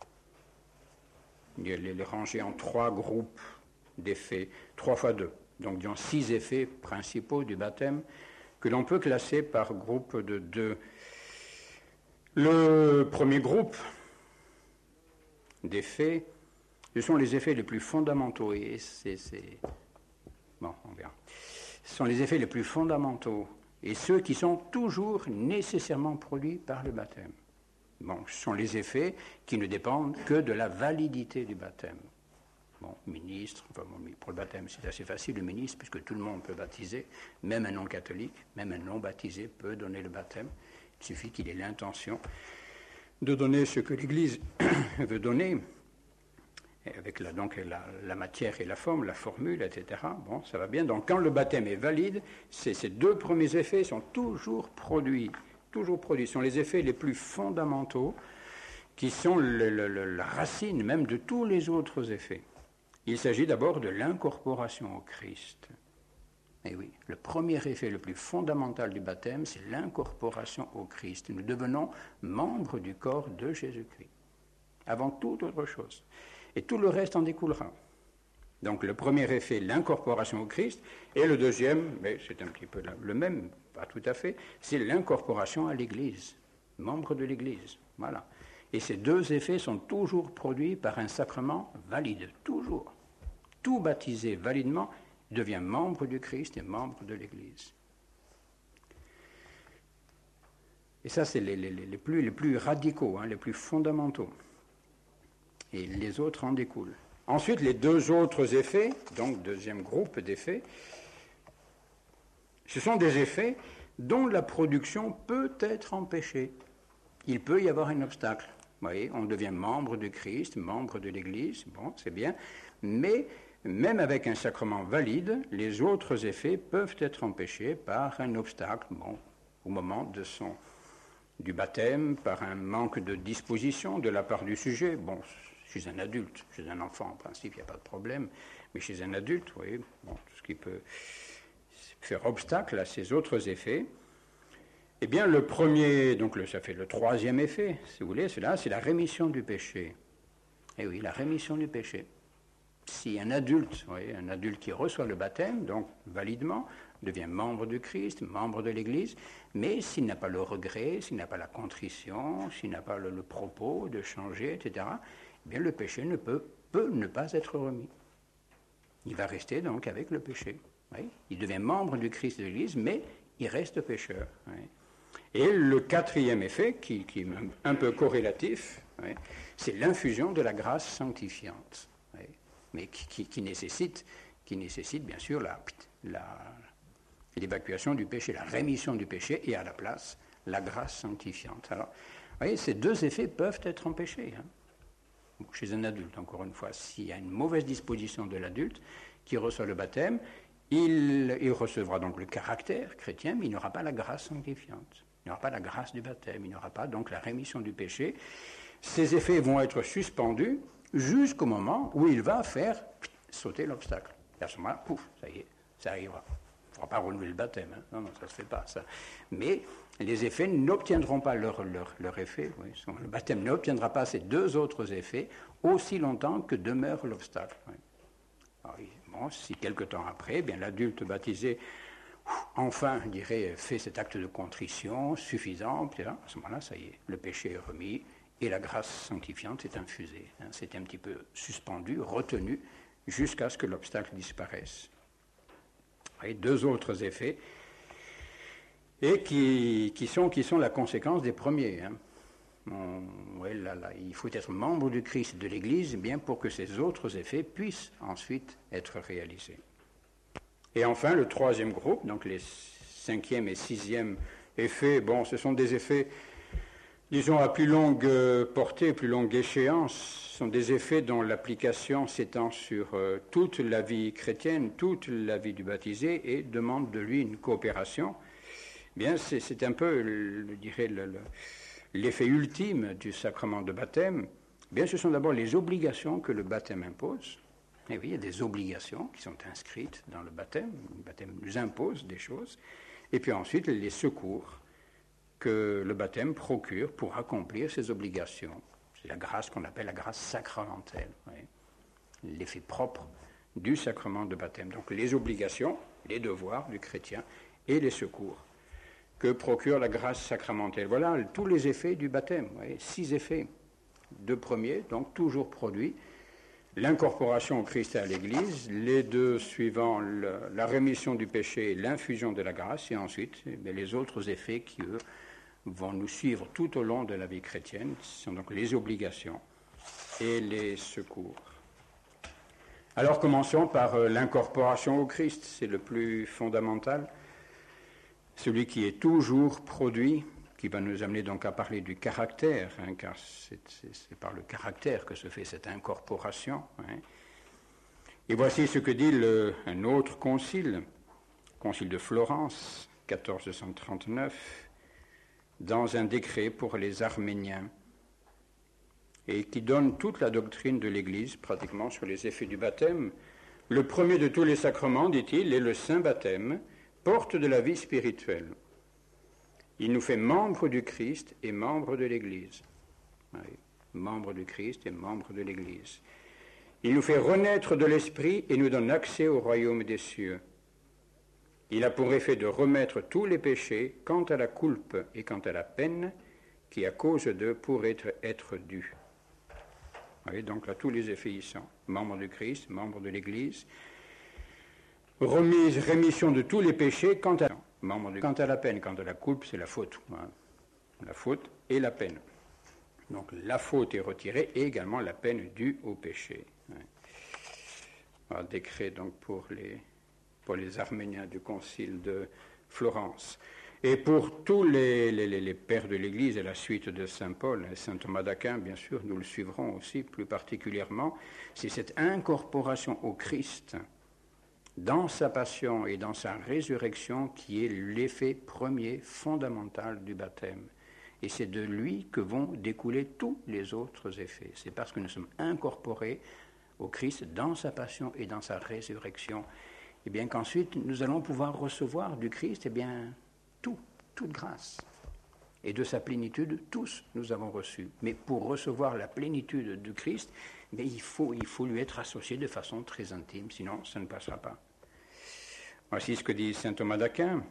les, les ranger en trois groupes d'effets, trois fois deux. Donc, disons six effets principaux du baptême que l'on peut classer par groupe de deux. Le premier groupe d'effets, ce sont les effets les plus fondamentaux. Et c'est, c'est... Bon, on verra. Ce sont les effets les plus fondamentaux et ceux qui sont toujours nécessairement produits par le baptême. Bon, ce sont les effets qui ne dépendent que de la validité du baptême. Bon, ministre, enfin, bon, pour le baptême, c'est assez facile, le ministre, puisque tout le monde peut baptiser, même un non-catholique, même un non-baptisé peut donner le baptême. Il suffit qu'il ait l'intention de donner ce que l'Église veut donner, avec la, donc la, la matière et la forme, la formule, et cetera. Bon, ça va bien. Donc, quand le baptême est valide, ces, ces deux premiers effets sont toujours produits, toujours produits. Ce sont les effets les plus fondamentaux, qui sont le, le, le, la racine même de tous les autres effets. Il s'agit d'abord de l'incorporation au Christ. Et oui, le premier effet le plus fondamental du baptême, c'est l'incorporation au Christ. Nous devenons membres du corps de Jésus-Christ, avant toute autre chose. Et tout le reste en découlera. Donc le premier effet, l'incorporation au Christ, et le deuxième, mais c'est un petit peu le même, pas tout à fait, c'est l'incorporation à l'Église, membre de l'Église. Voilà. Et ces deux effets sont toujours produits par un sacrement valide, toujours. Tout baptisé validement devient membre du Christ et membre de l'Église. Et ça, c'est les, les, les, plus, les plus radicaux, hein, les plus fondamentaux. Et les autres en découlent. Ensuite, les deux autres effets, donc deuxième groupe d'effets, ce sont des effets dont la production peut être empêchée. Il peut y avoir un obstacle. Vous voyez, on devient membre du Christ, membre de l'Église, bon, c'est bien, mais même avec un sacrement valide, les autres effets peuvent être empêchés par un obstacle, bon, au moment de son, du baptême, par un manque de disposition de la part du sujet. Bon, chez un adulte, chez un enfant, en principe, il n'y a pas de problème, mais chez un adulte, vous voyez, bon, tout ce qui peut faire obstacle à ces autres effets. Eh bien, le premier, donc le, ça fait le troisième effet, si vous voulez, cela, c'est la rémission du péché. Eh oui, la rémission du péché. Si un adulte, vous voyez, un adulte qui reçoit le baptême, donc validement, devient membre du Christ, membre de l'Église, mais s'il n'a pas le regret, s'il n'a pas la contrition, s'il n'a pas le, le propos de changer, et cetera, eh bien, le péché ne peut, peut ne pas être remis. Il va rester donc avec le péché. Oui. Il devient membre du Christ et de l'Église, mais il reste pécheur. Oui. Et le quatrième effet, qui, qui est un peu corrélatif, oui, c'est l'infusion de la grâce sanctifiante, oui, mais qui, qui, qui, nécessite, qui nécessite bien sûr la, la, l'évacuation du péché, la rémission du péché, et à la place, la grâce sanctifiante. Alors, voyez, ces deux effets peuvent être empêchés. Hein. Chez un adulte, encore une fois, s'il y a une mauvaise disposition de l'adulte qui reçoit le baptême, il, il recevra donc le caractère chrétien, mais il n'aura pas la grâce sanctifiante. Il n'aura pas la grâce du baptême, il n'aura pas donc la rémission du péché. Ces effets vont être suspendus jusqu'au moment où il va faire sauter l'obstacle. Et à ce moment-là, pouf, ça y est, ça arrivera. Il ne faudra pas renouveler le baptême, hein. Non, non, ça ne se fait pas, ça. Mais les effets n'obtiendront pas leur, leur, leur effet. Oui. Le baptême n'obtiendra pas ces deux autres effets aussi longtemps que demeure l'obstacle. Oui. Alors, bon, si quelque temps après, eh bien, l'adulte baptisé, enfin, je dirais, fait cet acte de contrition suffisant, puis là, à ce moment-là, ça y est, le péché est remis et la grâce sanctifiante est infusée. Hein. C'est un petit peu suspendu, retenu, jusqu'à ce que l'obstacle disparaisse. Et deux autres effets, et qui, qui, sont, qui sont la conséquence des premiers. Hein. On, ouais, là, là, il faut être membre du Christ, de l'Église, bien pour que ces autres effets puissent ensuite être réalisés. Et enfin, le troisième groupe, donc les cinquième et sixième effets, bon, ce sont des effets, disons, à plus longue portée, plus longue échéance. Ce sont des effets dont l'application s'étend sur euh, toute la vie chrétienne, toute la vie du baptisé, et demande de lui une coopération. Bien, c'est, c'est un peu, je dirais, le, le, l'effet ultime du sacrement de baptême. Bien, ce sont d'abord les obligations que le baptême impose. Et oui, il y a des obligations qui sont inscrites dans le baptême. Le baptême nous impose des choses. Et puis ensuite, les secours que le baptême procure pour accomplir ces obligations. C'est la grâce qu'on appelle la grâce sacramentelle. Oui. L'effet propre du sacrement de baptême. Donc les obligations, les devoirs du chrétien et les secours que procure la grâce sacramentelle. Voilà tous les effets du baptême. Oui. Six effets. Deux premiers, donc toujours produits. L'incorporation au Christ et à l'Église, les deux suivants, le, la rémission du péché et l'infusion de la grâce, et ensuite eh les autres effets qui, eux, vont nous suivre tout au long de la vie chrétienne, ce sont donc les obligations et les secours. Alors commençons par euh, l'incorporation au Christ, c'est le plus fondamental, celui qui est toujours produit, qui va nous amener donc à parler du caractère, hein, car c'est, c'est, c'est par le caractère que se fait cette incorporation. Hein. Et voici ce que dit le, un autre concile, concile de Florence, quatorze cent trente-neuf, dans un décret pour les Arméniens, et qui donne toute la doctrine de l'Église, pratiquement, sur les effets du baptême. Le premier de tous les sacrements, dit-il, est le saint baptême, porte de la vie spirituelle. Il nous fait membres du Christ et membres de l'Église. Oui, membres du Christ et membres de l'Église. Il nous fait renaître de l'Esprit et nous donne accès au royaume des cieux. Il a pour effet de remettre tous les péchés quant à la coulpe et quant à la peine qui, à cause d'eux, pourraient être, être dus. Oui, donc là, tous les effets y sont. Membres du Christ, membres de l'Église. Remise, rémission de tous les péchés quant à... Membre de... Quant à la peine, quant à la coulpe, c'est la faute. Hein. La faute et la peine. Donc la faute est retirée et également la peine due au péché. Hein. Un décret donc pour les, pour les Arméniens du concile de Florence. Et pour tous les, les, les pères de l'Église et la suite de saint Paul, saint Thomas d'Aquin, bien sûr, nous le suivrons aussi plus particulièrement, c'est cette incorporation au Christ dans sa passion et dans sa résurrection qui est l'effet premier fondamental du baptême. Et c'est de lui que vont découler tous les autres effets. C'est parce que nous sommes incorporés au Christ dans sa passion et dans sa résurrection, et bien qu'ensuite nous allons pouvoir recevoir du Christ et bien tout, toute grâce. Et de sa plénitude, tous nous avons reçu. Mais pour recevoir la plénitude du Christ, mais il faut, il faut lui être associé de façon très intime, sinon ça ne passera pas. Voici ce que dit saint Thomas d'Aquin.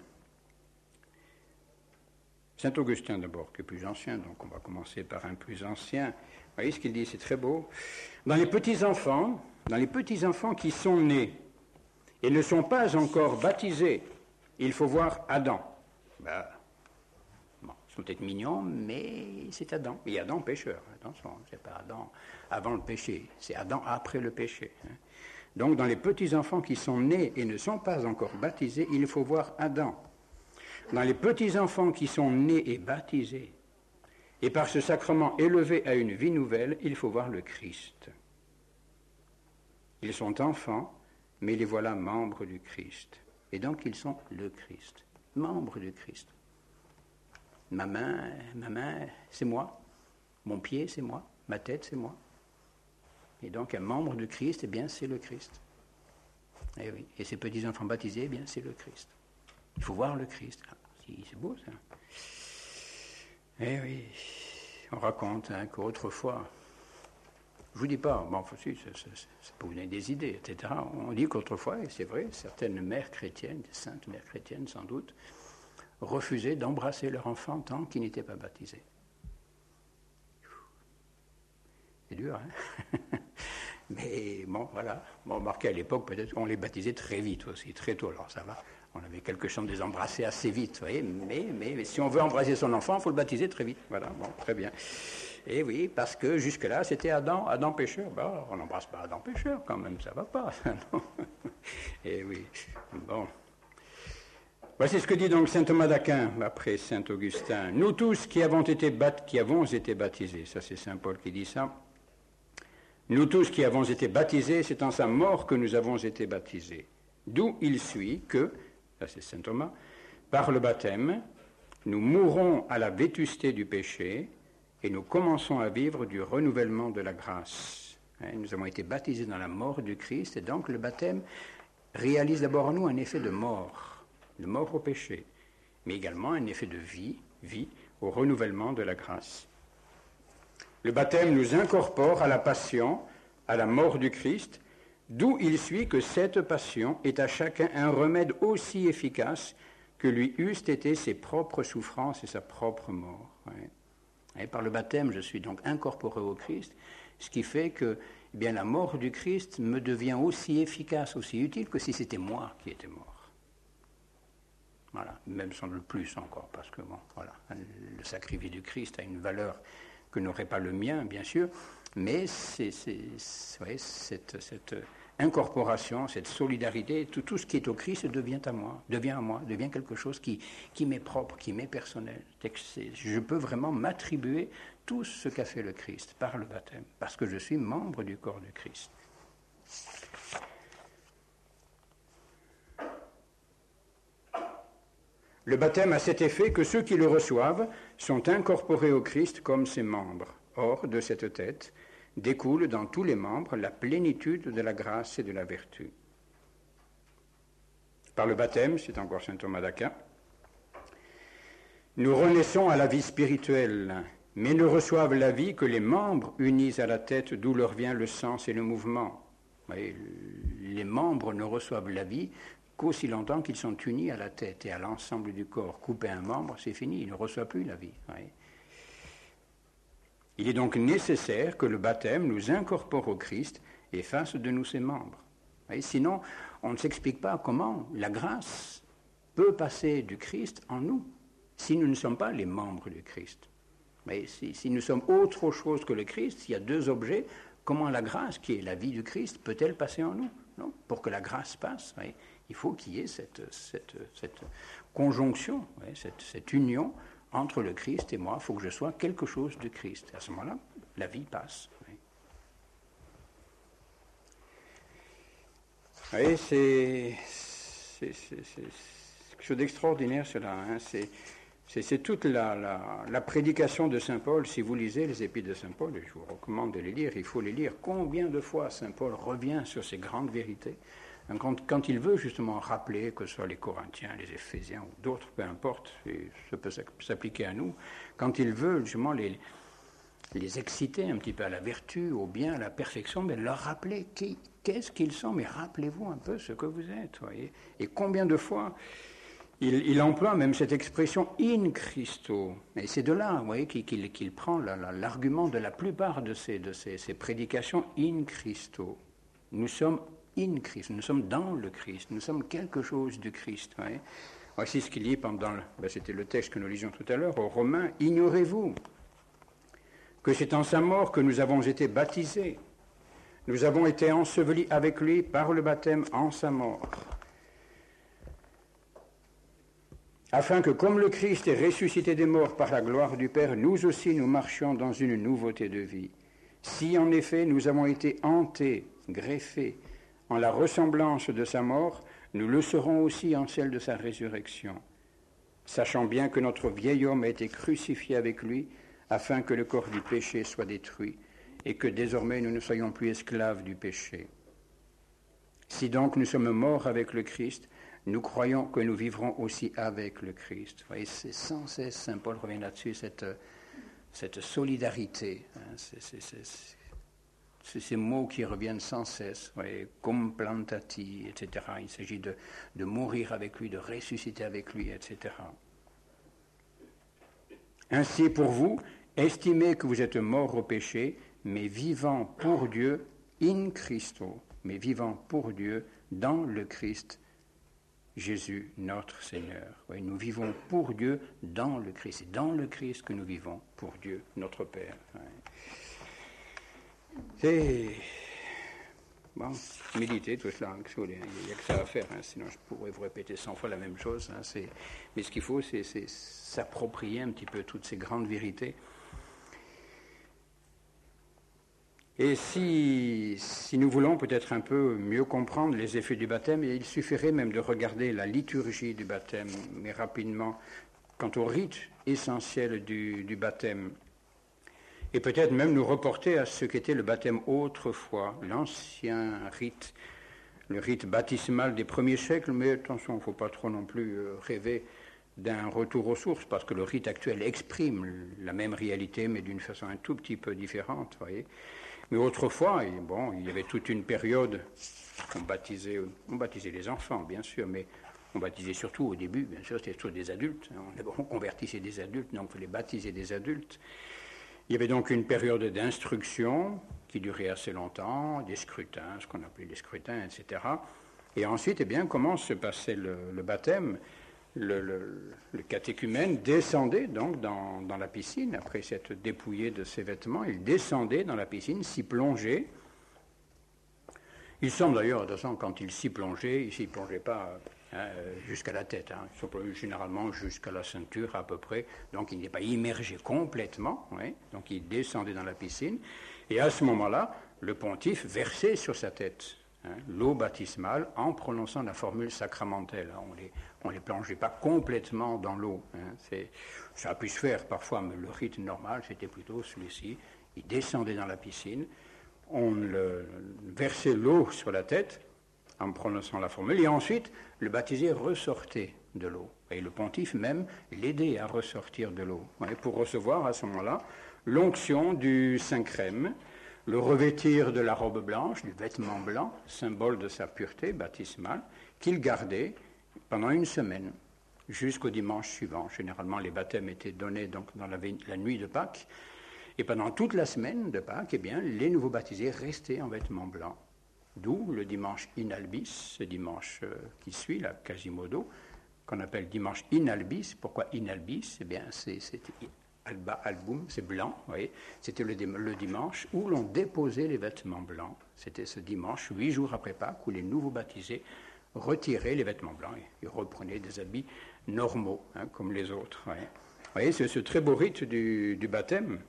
Saint Augustin d'abord, qui est plus ancien, donc on va commencer par un plus ancien. Vous voyez ce qu'il dit, c'est très beau. Dans les petits-enfants, dans les petits-enfants qui sont nés et ne sont pas encore baptisés, il faut voir Adam. Ben, bon, ils sont peut-être mignons, mais c'est Adam. Et Adam pécheur, attention, c'est pas Adam avant le péché, c'est Adam après le péché. Hein. Donc dans les petits-enfants qui sont nés et ne sont pas encore baptisés, il faut voir Adam. Dans les petits-enfants qui sont nés et baptisés, Et par ce sacrement élevé à une vie nouvelle, il faut voir le Christ. Ils sont enfants, mais les voilà membres du Christ. Et donc ils sont le Christ, membres du Christ. Ma main, ma main, c'est moi. Mon pied, c'est moi. Ma tête, c'est moi. Et donc un membre du Christ, eh bien, c'est le Christ. Et oui. Et ces petits enfants baptisés, eh bien, c'est le Christ. Il faut voir le Christ. Ah, si, c'est beau ça. Eh oui. On raconte hein, qu'autrefois, je vous dis pas, bon, si, ça, ça, ça peut vous donner des idées, et cetera. On dit qu'autrefois, et c'est vrai, certaines mères chrétiennes, des saintes mères chrétiennes sans doute, refusaient d'embrasser leur enfant tant qu'il n'était pas baptisé. C'est dur, hein. Mais bon, voilà. Bon, remarquez, à l'époque, peut-être qu'on les baptisait très vite aussi, très tôt, alors ça va. On avait quelque chose de les embrasser assez vite, vous voyez. Mais, mais, mais si on veut embrasser son enfant, il faut le baptiser très vite. Voilà, bon, très bien. Et oui, parce que jusque-là, c'était Adam, Adam pécheur. Ben, on n'embrasse pas Adam pécheur quand même, ça ne va pas. Non. Et oui, bon. Voici ce que dit donc saint Thomas d'Aquin, après saint Augustin. Nous tous qui avons été, bat- qui avons été baptisés, ça c'est saint Paul qui dit ça, nous tous qui avons été baptisés, c'est en sa mort que nous avons été baptisés. D'où il suit que, ça c'est saint Thomas, par le baptême, nous mourons à la vétusté du péché et nous commençons à vivre du renouvellement de la grâce. Hein, nous avons été baptisés dans la mort du Christ et donc le baptême réalise d'abord en nous un effet de mort, de mort au péché, mais également un effet de vie, vie au renouvellement de la grâce. Le baptême nous incorpore à la passion, à la mort du Christ, d'où il suit que cette passion est à chacun un remède aussi efficace que lui eussent été ses propres souffrances et sa propre mort. Et par le baptême, je suis donc incorporé au Christ, ce qui fait que eh bien, la mort du Christ me devient aussi efficace, aussi utile que si c'était moi qui étais mort. Voilà, même sans le plus encore, parce que bon, voilà, le sacrifice du Christ a une valeur que n'aurait pas le mien, bien sûr, mais c'est, c'est, c'est, ouais, cette, cette incorporation, cette solidarité, tout, tout ce qui est au Christ devient à moi, devient à moi, devient quelque chose qui, qui m'est propre, qui m'est personnel. C'est, je peux vraiment m'attribuer tout ce qu'a fait le Christ par le baptême, parce que je suis membre du corps du Christ. Le baptême a cet effet que ceux qui le reçoivent sont incorporés au Christ comme ses membres. Or, de cette tête découle dans tous les membres la plénitude de la grâce et de la vertu. Par le baptême, c'est encore saint Thomas d'Aquin, nous renaissons à la vie spirituelle, mais ne reçoivent la vie que les membres unis à la tête, d'où leur vient le sens et le mouvement. Et les membres ne reçoivent la vie qu'aussi longtemps qu'ils sont unis à la tête et à l'ensemble du corps. Couper un membre, c'est fini, il ne reçoit plus la vie. Oui. Il est donc nécessaire que le baptême nous incorpore au Christ et fasse de nous ses membres. Oui, sinon, on ne s'explique pas comment la grâce peut passer du Christ en nous, si nous ne sommes pas les membres du Christ. Mais si, si nous sommes autre chose que le Christ, s'il y a deux objets, comment la grâce, qui est la vie du Christ, peut-elle passer en nous? Non, pour que la grâce passe, oui, il faut qu'il y ait cette, cette, cette conjonction, oui, cette, cette union entre le Christ et moi. Il faut que je sois quelque chose de Christ. À ce moment-là, la vie passe. Oui, oui c'est, c'est, c'est, c'est quelque chose d'extraordinaire, cela. Hein. C'est, c'est, c'est toute la, la, la prédication de saint Paul. Si vous lisez les épîtres de saint Paul, et je vous recommande de les lire, il faut les lire. Combien de fois saint Paul revient sur ces grandes vérités? Quand, quand il veut justement rappeler, que ce soit les Corinthiens, les Éphésiens ou d'autres, peu importe, et ça peut s'appliquer à nous, quand il veut justement les, les exciter un petit peu à la vertu, au bien, à la perfection, mais leur rappeler qui, qu'est-ce qu'ils sont, mais rappelez-vous un peu ce que vous êtes, voyez. Et combien de fois il, il emploie même cette expression in Christo, et c'est de là, vous voyez, qu'il, qu'il, qu'il prend la, la, l'argument de la plupart de ces, de ces, ces prédications in Christo. Nous sommes in Christ, nous sommes dans le Christ, nous sommes quelque chose du Christ. Ouais. Voici ce qu'il dit pendant, ben c'était le texte que nous lisions tout à l'heure, aux Romains, « Ignorez-vous que c'est en sa mort que nous avons été baptisés, nous avons été ensevelis avec lui par le baptême en sa mort. afin que, comme le Christ est ressuscité des morts par la gloire du Père, nous aussi nous marchions dans une nouveauté de vie. Si en effet nous avons été hantés, greffés, en la ressemblance de sa mort, nous le serons aussi en celle de sa résurrection, sachant bien que notre vieil homme a été crucifié avec lui, afin que le corps du péché soit détruit, et que désormais nous ne soyons plus esclaves du péché. Si donc nous sommes morts avec le Christ, nous croyons que nous vivrons aussi avec le Christ. Vous voyez, c'est sans cesse, Saint Paul revient là-dessus, cette, cette solidarité. Hein, c'est, c'est, c'est, c'est ces mots qui reviennent sans cesse, vous voyez, complantati, et cetera. Il s'agit de, de mourir avec lui, de ressusciter avec lui, et cetera. Ainsi, pour vous, estimez que vous êtes morts au péché, mais vivant pour Dieu in Christo, mais vivant pour Dieu dans le Christ Jésus, notre Seigneur. Oui, nous vivons pour Dieu dans le Christ. C'est dans le Christ que nous vivons pour Dieu, notre Père. Oui. C'est... Bon, méditez tout cela, il n'y a que ça à faire, hein, sinon je pourrais vous répéter cent fois la même chose. Hein, c'est... Mais ce qu'il faut, c'est, c'est s'approprier un petit peu toutes ces grandes vérités. Et si, si nous voulons peut-être un peu mieux comprendre les effets du baptême, il suffirait même de regarder la liturgie du baptême, mais rapidement, quant au rite essentiel du, du baptême. Et peut-être même nous reporter à ce qu'était le baptême autrefois, l'ancien rite, le rite baptismal des premiers siècles, mais attention, il ne faut pas trop non plus rêver d'un retour aux sources, parce que le rite actuel exprime la même réalité, mais d'une façon un tout petit peu différente, vous voyez. Mais autrefois, et bon, il y avait toute une période, on baptisait, on baptisait les enfants, bien sûr, mais on baptisait surtout au début, bien sûr, c'était surtout des adultes. On convertissait des adultes, donc il fallait baptiser des adultes. Il y avait donc une période d'instruction qui durait assez longtemps, des scrutins, ce qu'on appelait les scrutins, et cetera. Et ensuite, eh bien, comment se passait le, le baptême ? Le, le, le catéchumène descendait donc dans, dans la piscine, après s'être dépouillé de ses vêtements, il descendait dans la piscine, s'y plongeait. Il semble d'ailleurs, de toute façon, quand il s'y plongeait, il ne s'y plongeait pas hein, jusqu'à la tête, hein. Il s'y plongeait généralement jusqu'à la ceinture à peu près, donc il n'est pas immergé complètement, oui. Donc il descendait dans la piscine, et à ce moment-là, le pontife versait sur sa tête hein, l'eau baptismale en prononçant la formule sacramentelle. On les On ne les plongeait pas complètement dans l'eau. Hein. C'est, ça a pu se faire parfois, mais le rite normal, c'était plutôt celui-ci. Il descendait dans la piscine, on le, versait l'eau sur la tête en prononçant la formule, et ensuite, le baptisé ressortait de l'eau. Et le pontife même l'aidait à ressortir de l'eau, ouais, pour recevoir à ce moment-là l'onction du Saint-Crème, le revêtir de la robe blanche, du vêtement blanc, symbole de sa pureté baptismale, qu'il gardait pendant une semaine, jusqu'au dimanche suivant. Généralement, les baptêmes étaient donnés donc dans la, la nuit de Pâques. Et pendant toute la semaine de Pâques, eh bien, les nouveaux baptisés restaient en vêtements blancs. D'où le dimanche in albis, ce dimanche euh, qui suit, la Quasimodo, qu'on appelle dimanche in albis. Pourquoi in albis ? Eh bien, c'est, c'était alba, album, c'est blanc, vous voyez. C'était le, le dimanche où l'on déposait les vêtements blancs. C'était ce dimanche, huit jours après Pâques, où les nouveaux baptisés retiraient les vêtements blancs et reprenaient des habits normaux, hein, comme les autres. Ouais. Vous voyez, c'est ce très beau rite du, du baptême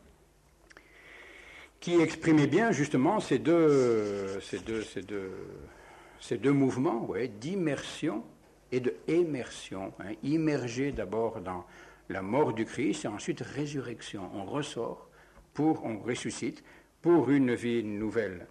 qui exprimait bien justement ces deux, ces deux, ces deux, ces deux mouvements ouais, d'immersion et de émersion. Hein. Immerger d'abord dans la mort du Christ et ensuite résurrection. On ressort, pour, on ressuscite pour une vie nouvelle.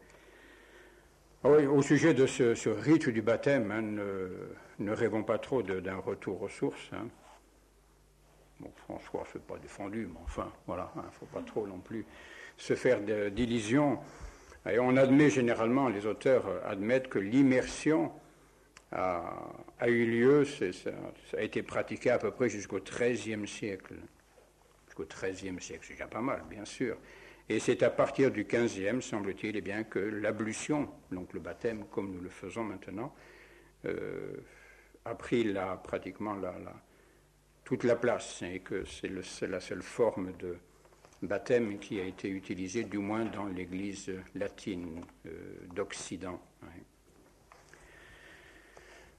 Oui, au sujet de ce, ce rite du baptême, hein, ne, ne rêvons pas trop de, d'un retour aux sources. Hein. Bon, François, ce n'est pas défendu, mais enfin, voilà, il hein, ne faut pas trop non plus se faire de, d'illusions. Et on admet généralement, les auteurs admettent que l'immersion a, a eu lieu, c'est, ça, ça a été pratiqué à peu près jusqu'au treizième siècle. Jusqu'au treizième siècle, c'est déjà pas mal, bien sûr. Et c'est à partir du quinzième, semble-t-il, eh bien, que l'ablution, donc le baptême comme nous le faisons maintenant, euh, a pris la, pratiquement la, la, toute la place, et que c'est, le, c'est la seule forme de baptême qui a été utilisée, du moins dans l'Église latine euh, d'Occident. Ouais.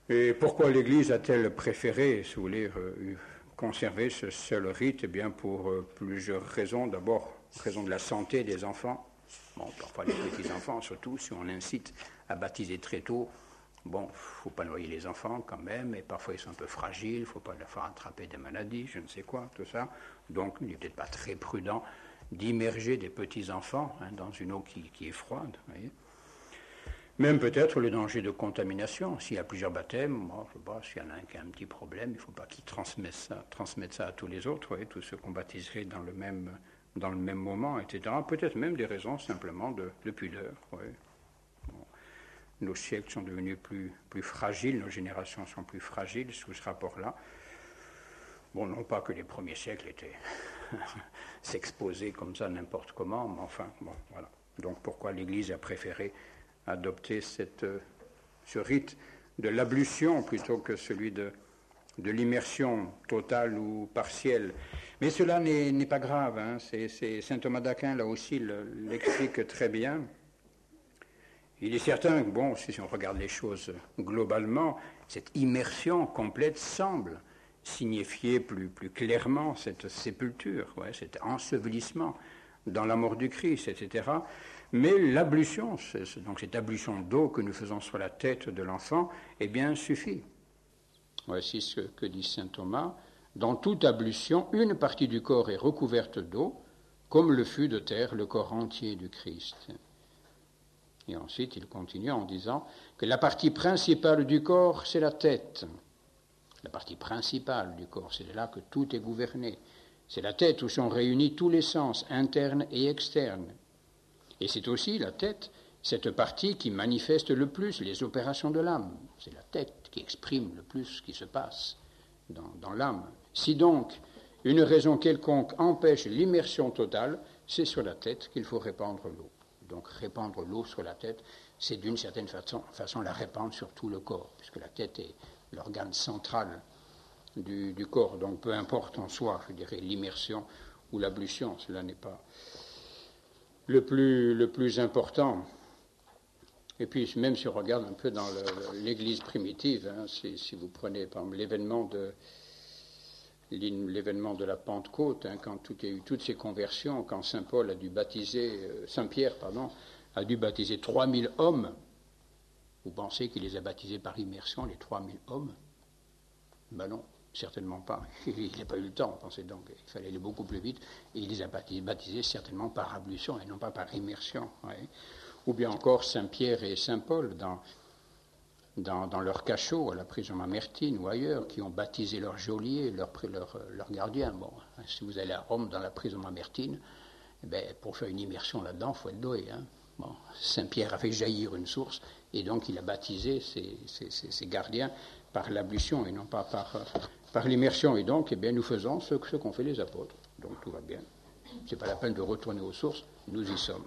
Et pourquoi l'Église a-t-elle préféré, si vous voulez, euh, conserver ce seul rite? Eh bien, pour euh, plusieurs raisons. D'abord, raison de la santé des enfants. Bon, parfois les petits-enfants, surtout, si on incite à baptiser très tôt, bon, il ne faut pas noyer les enfants quand même, et parfois ils sont un peu fragiles, il ne faut pas leur faire attraper des maladies, je ne sais quoi, tout ça. Donc, il n'est peut-être pas très prudent d'immerger des petits-enfants hein, dans une eau qui, qui est froide, vous voyez. Même peut-être le danger de contamination. S'il y a plusieurs baptêmes, moi, je sais pas, s'il y en a un qui a un petit problème, il ne faut pas qu'il transmette ça, transmette ça à tous les autres, voyez, tous ceux qu'on baptiserait dans le même, dans le même moment, et cetera. Peut-être même des raisons simplement de, de pudeur. Voyez. Bon. Nos siècles sont devenus plus, plus fragiles, nos générations sont plus fragiles sous ce rapport-là. Bon, non pas que les premiers siècles étaient s'exposer comme ça n'importe comment, mais enfin, bon, voilà. Donc pourquoi l'Église a préféré adopter cette, ce rite de l'ablution plutôt que celui de, de l'immersion totale ou partielle. Mais cela n'est, n'est pas grave, hein. c'est, c'est, saint Thomas d'Aquin, là aussi, le, l'explique très bien. Il est certain que, bon, si on regarde les choses globalement, cette immersion complète semble signifier plus, plus clairement cette sépulture, ouais, cet ensevelissement dans la mort du Christ, et cetera. Mais l'ablution, c'est, donc cette ablution d'eau que nous faisons sur la tête de l'enfant, eh bien, suffit. Voici ce que dit saint Thomas. Dans toute ablution, une partie du corps est recouverte d'eau, comme le fut de terre le corps entier du Christ. Et ensuite, il continue en disant que la partie principale du corps, c'est la tête. La partie principale du corps, c'est là que tout est gouverné. C'est la tête où sont réunis tous les sens, internes et externes. Et c'est aussi la tête, cette partie qui manifeste le plus les opérations de l'âme. C'est la tête qui exprime le plus ce qui se passe dans, dans l'âme. Si donc une raison quelconque empêche l'immersion totale, c'est sur la tête qu'il faut répandre l'eau. Donc répandre l'eau sur la tête, c'est d'une certaine façon, façon la répandre sur tout le corps, puisque la tête est l'organe central du, du corps. Donc peu importe en soi, je dirais, l'immersion ou l'ablution, cela n'est pas le plus, le plus important. Et puis même si on regarde un peu dans le, l'Église primitive, hein, si, si vous prenez par exemple l'événement de, l'événement de la Pentecôte, hein, quand tout, il y a eu toutes ces conversions, quand saint Paul a dû baptiser, euh, saint Pierre, pardon, a dû baptiser trois mille hommes, vous pensez qu'il les a baptisés par immersion, les trois mille hommes? Ben non, certainement pas. Il n'a pas eu le temps, pensez donc. Il fallait aller beaucoup plus vite. Et il les a baptisés, baptisés certainement par ablution et non pas par immersion. Ouais. Ou bien encore saint Pierre et saint Paul dans, dans, dans leur cachot à la prison Mamertine ou ailleurs, qui ont baptisé leur geôlier, leur, leur, leur gardien. Bon, si vous allez à Rome dans la prison Mamertine, eh bien, pour faire une immersion là-dedans, il faut être doué. Hein. Bon, saint Pierre a fait jaillir une source et donc il a baptisé ses, ses, ses, ses gardiens par l'ablution et non pas par, par l'immersion. Et donc, eh bien, nous faisons ce, ce qu'ont fait les apôtres. Donc tout va bien. Ce n'est pas la peine de retourner aux sources, nous y sommes.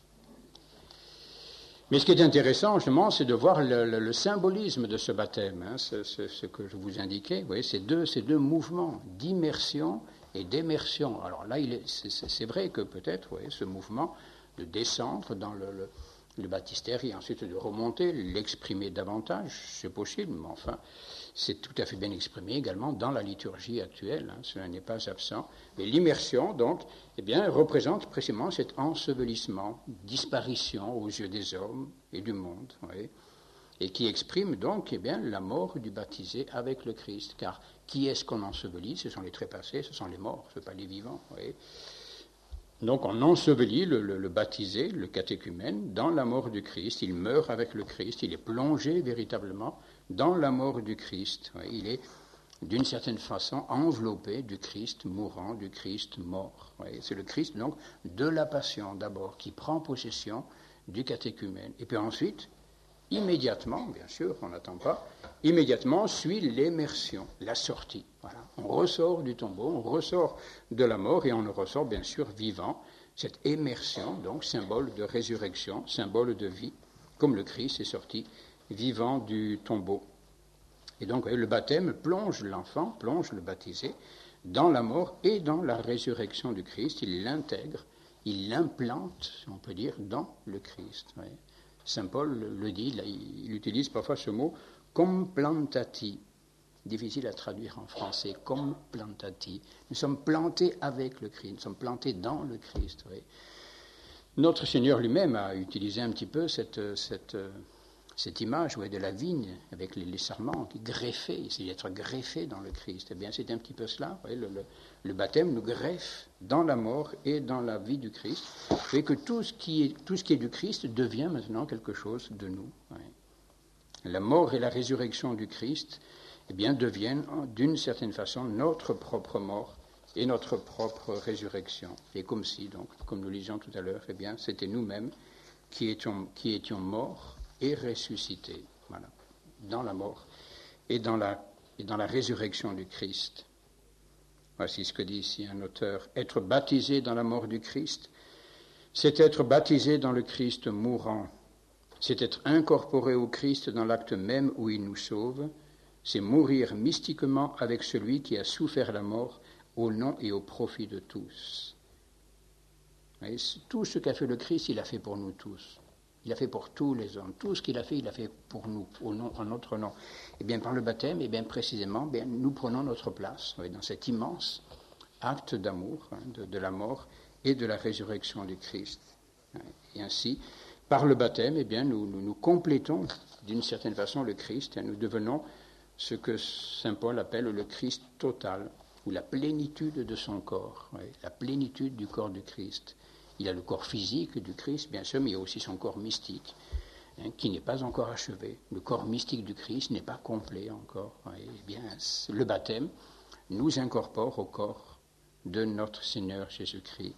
Mais ce qui est intéressant, justement, c'est de voir le, le, le symbolisme de ce baptême, hein, ce, ce, ce que je vous indiquais. Vous voyez, ces deux, ces deux mouvements d'immersion et d'émersion. Alors là, il est, c'est, c'est vrai que peut-être, vous voyez, ce mouvement de descendre dans le, le, le baptistère et ensuite de remonter, l'exprimer davantage, c'est possible, mais enfin, c'est tout à fait bien exprimé également dans la liturgie actuelle, hein, cela n'est pas absent. Mais l'immersion, donc, eh bien, représente précisément cet ensevelissement, disparition aux yeux des hommes et du monde, oui, et qui exprime donc, eh bien, la mort du baptisé avec le Christ. Car qui est-ce qu'on ensevelit? Ce sont les trépassés, ce sont les morts, ce ne sont pas les vivants, oui. Donc on ensevelit le, le, le baptisé, le catéchumène, dans la mort du Christ. Il meurt avec le Christ, il est plongé véritablement dans la mort du Christ. Oui, il est d'une certaine façon enveloppé du Christ mourant, du Christ mort. Oui, c'est le Christ donc de la passion d'abord qui prend possession du catéchumène. Et puis ensuite, immédiatement, bien sûr, on n'attend pas, immédiatement suit l'immersion, la sortie. Voilà. On ressort du tombeau, on ressort de la mort et on en ressort bien sûr vivant. Cette immersion, donc, symbole de résurrection, symbole de vie, comme le Christ est sorti vivant du tombeau. Et donc, le baptême plonge l'enfant, plonge le baptisé dans la mort et dans la résurrection du Christ. Il l'intègre, il l'implante, si on peut dire, dans le Christ. Oui. Saint Paul le dit, il utilise parfois ce mot complantati, difficile à traduire en français, complantati. Nous sommes plantés avec le Christ, nous sommes plantés dans le Christ. Oui. Notre Seigneur lui-même a utilisé un petit peu cette, cette, cette image ouais, de la vigne avec les, les sarments qui greffés, c'est d'être greffé dans le Christ. Eh bien, c'est un petit peu cela. Oui, le, le, le baptême nous greffe dans la mort et dans la vie du Christ, et que tout ce qui est, tout ce qui est du Christ devient maintenant quelque chose de nous. Oui. La mort et la résurrection du Christ eh bien, deviennent d'une certaine façon notre propre mort et notre propre résurrection. Et comme si, donc, comme nous lisions tout à l'heure, eh bien, c'était nous-mêmes qui étions, qui étions morts et ressuscités, voilà, dans la mort et dans la, et dans la résurrection du Christ. Voici ce que dit ici un auteur. Être baptisé dans la mort du Christ, c'est être baptisé dans le Christ mourant. C'est être incorporé au Christ dans l'acte même où il nous sauve. C'est mourir mystiquement avec celui qui a souffert la mort au nom et au profit de tous. Et tout ce qu'a fait le Christ, il a fait pour nous tous. Il a fait pour tous les hommes. Tout ce qu'il a fait, il a fait pour nous, au nom, en notre nom. Et bien par le baptême, et bien précisément, bien, nous prenons notre place oui, dans cet immense acte d'amour hein, de, de la mort et de la résurrection du Christ. Et ainsi, par le baptême, eh bien, nous, nous, nous complétons d'une certaine façon le Christ et nous devenons ce que saint Paul appelle le Christ total, ou la plénitude de son corps, oui, la plénitude du corps du Christ. Il a le corps physique du Christ, bien sûr, mais il y a aussi son corps mystique, hein, qui n'est pas encore achevé. Le corps mystique du Christ n'est pas complet encore. Oui, eh bien, le baptême nous incorpore au corps de notre Seigneur Jésus-Christ.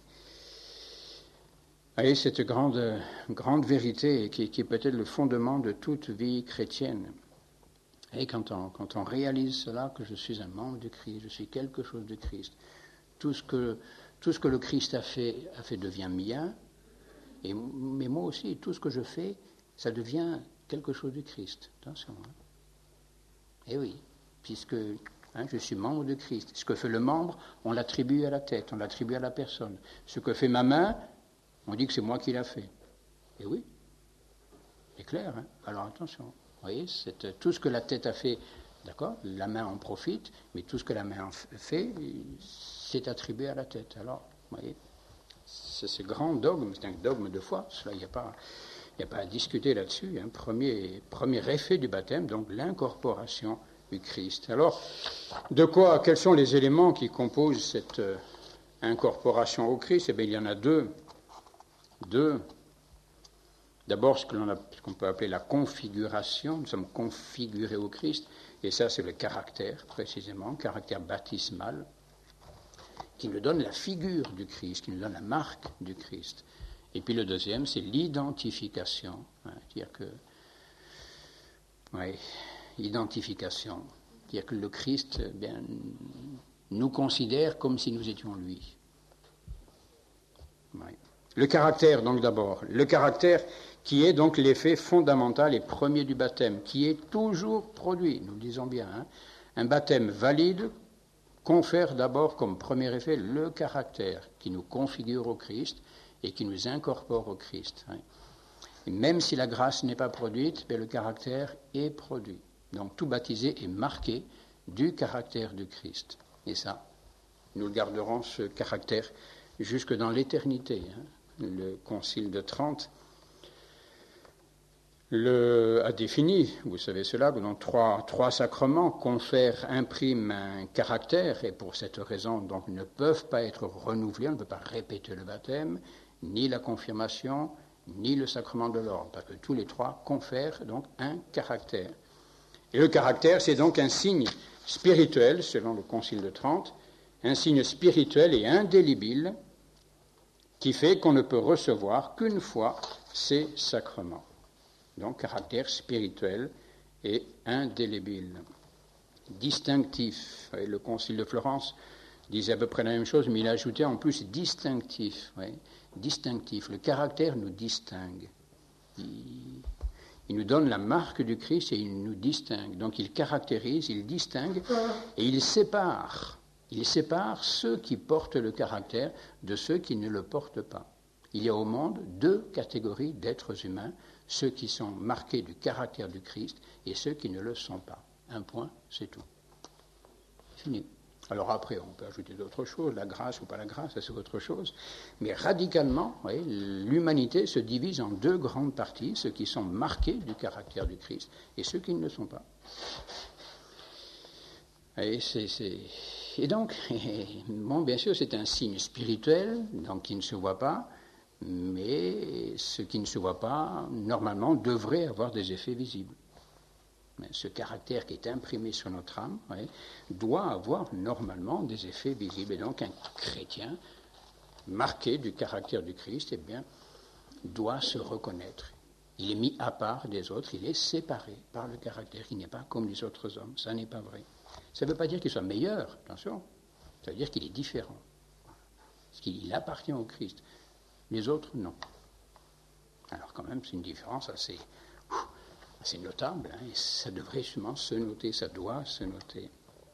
Et cette grande, grande vérité qui, qui est peut-être le fondement de toute vie chrétienne. Et quand on, quand on réalise cela, que je suis un membre du Christ, je suis quelque chose de Christ, tout ce que, tout ce que le Christ a fait, a fait devient mien, et, mais moi aussi, tout ce que je fais, ça devient quelque chose du Christ. Attention. Hein. Et oui, puisque hein, je suis membre de Christ. Ce que fait le membre, on l'attribue à la tête, on l'attribue à la personne. Ce que fait ma main, on dit que c'est moi qui l'ai fait. Et oui, c'est clair. Hein. Alors attention. Vous voyez, c'est tout ce que la tête a fait, d'accord, la main en profite, mais tout ce que la main fait, c'est attribué à la tête. Alors, vous voyez, c'est ce grand dogme, c'est un dogme de foi, cela, il n'y a pas, il n'y a pas à discuter là-dessus. Hein. Premier, premier effet du baptême, donc l'incorporation du Christ. Alors, de quoi, quels sont les éléments qui composent cette euh, incorporation au Christ? Eh bien, il y en a deux. Deux. D'abord, ce, que l'on a, ce qu'on peut appeler la configuration. Nous sommes configurés au Christ, et ça, c'est le caractère, précisément, caractère baptismal, qui nous donne la figure du Christ, qui nous donne la marque du Christ. Et puis le deuxième, c'est l'identification. Hein, c'est-à-dire que, oui, identification. C'est-à-dire que le Christ, eh bien, nous considère comme si nous étions lui. Oui. Le caractère, donc d'abord, le caractère qui est donc l'effet fondamental et premier du baptême, qui est toujours produit, nous le disons bien. Hein. Un baptême valide confère d'abord comme premier effet le caractère qui nous configure au Christ et qui nous incorpore au Christ. Hein. Et même si la grâce n'est pas produite, mais le caractère est produit. Donc tout baptisé est marqué du caractère du Christ. Et ça, nous le garderons, ce caractère, jusque dans l'éternité. Hein. Le Concile de Trente le, a défini, vous savez cela, que dans trois, trois sacrements confèrent, impriment un caractère, et pour cette raison, donc, ne peuvent pas être renouvelés, on ne peut pas répéter le baptême, ni la confirmation, ni le sacrement de l'ordre, parce que tous les trois confèrent donc un caractère. Et le caractère, c'est donc un signe spirituel, selon le Concile de Trente, un signe spirituel et indélébile, qui fait qu'on ne peut recevoir qu'une fois ces sacrements. Donc, caractère spirituel et indélébile. Distinctif. Le Concile de Florence disait à peu près la même chose, mais il a ajouté en plus distinctif. Oui. Distinctif. Le caractère nous distingue. Il, il nous donne la marque du Christ et il nous distingue. Donc, il caractérise, il distingue et il sépare. Il sépare ceux qui portent le caractère de ceux qui ne le portent pas. Il y a au monde deux catégories d'êtres humains, ceux qui sont marqués du caractère du Christ et ceux qui ne le sont pas. Un point, c'est tout. Fini. Alors après, on peut ajouter d'autres choses, la grâce ou pas la grâce, c'est autre chose. Mais radicalement, oui, l'humanité se divise en deux grandes parties, ceux qui sont marqués du caractère du Christ et ceux qui ne le sont pas. Et, c'est, c'est... et donc, bon, bien sûr, c'est un signe spirituel, donc qui ne se voit pas, mais ce qui ne se voit pas, normalement, devrait avoir des effets visibles. Ce caractère qui est imprimé sur notre âme, ouais, doit avoir normalement des effets visibles. Et donc un chrétien marqué du caractère du Christ, eh bien, doit se reconnaître. Il est mis à part des autres, il est séparé par le caractère. Il n'est pas comme les autres hommes. Ça n'est pas vrai. Ça ne veut pas dire qu'il soit meilleur, attention. Ça veut dire qu'il est différent. Parce qu'il appartient au Christ. Les autres, non. Alors quand même, c'est une différence assez... C'est notable, hein, et ça devrait justement se noter, ça doit se noter.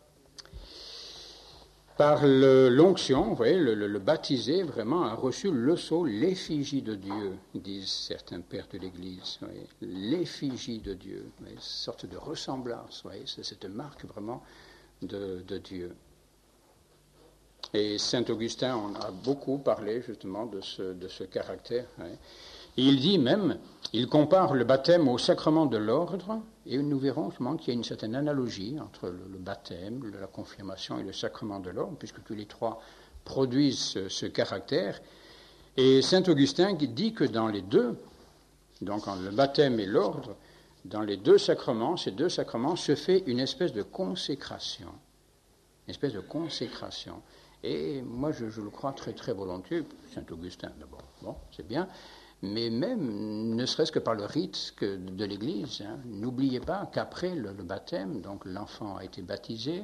Par le, l'onction, vous voyez, le, le, le baptisé vraiment a reçu le sceau, l'effigie de Dieu, disent certains pères de l'Église. Voyez, l'effigie de Dieu, voyez, une sorte de ressemblance, voyez, c'est cette marque vraiment de, de Dieu. Et saint Augustin en a beaucoup parlé justement de ce, de ce caractère. Voyez. Et il dit même, il compare le baptême au sacrement de l'ordre, et nous verrons justement qu'il y a une certaine analogie entre le, le baptême, la confirmation et le sacrement de l'ordre, puisque tous les trois produisent ce, ce caractère. Et saint Augustin dit que dans les deux, donc le baptême et l'ordre, dans les deux sacrements, ces deux sacrements, se fait une espèce de consécration. Une espèce de consécration. Et moi, je, je le crois très très volontiers, saint Augustin d'abord, bon, c'est bien, mais même, ne serait-ce que par le rite que de l'Église, hein, n'oubliez pas qu'après le, le baptême, donc l'enfant a été baptisé,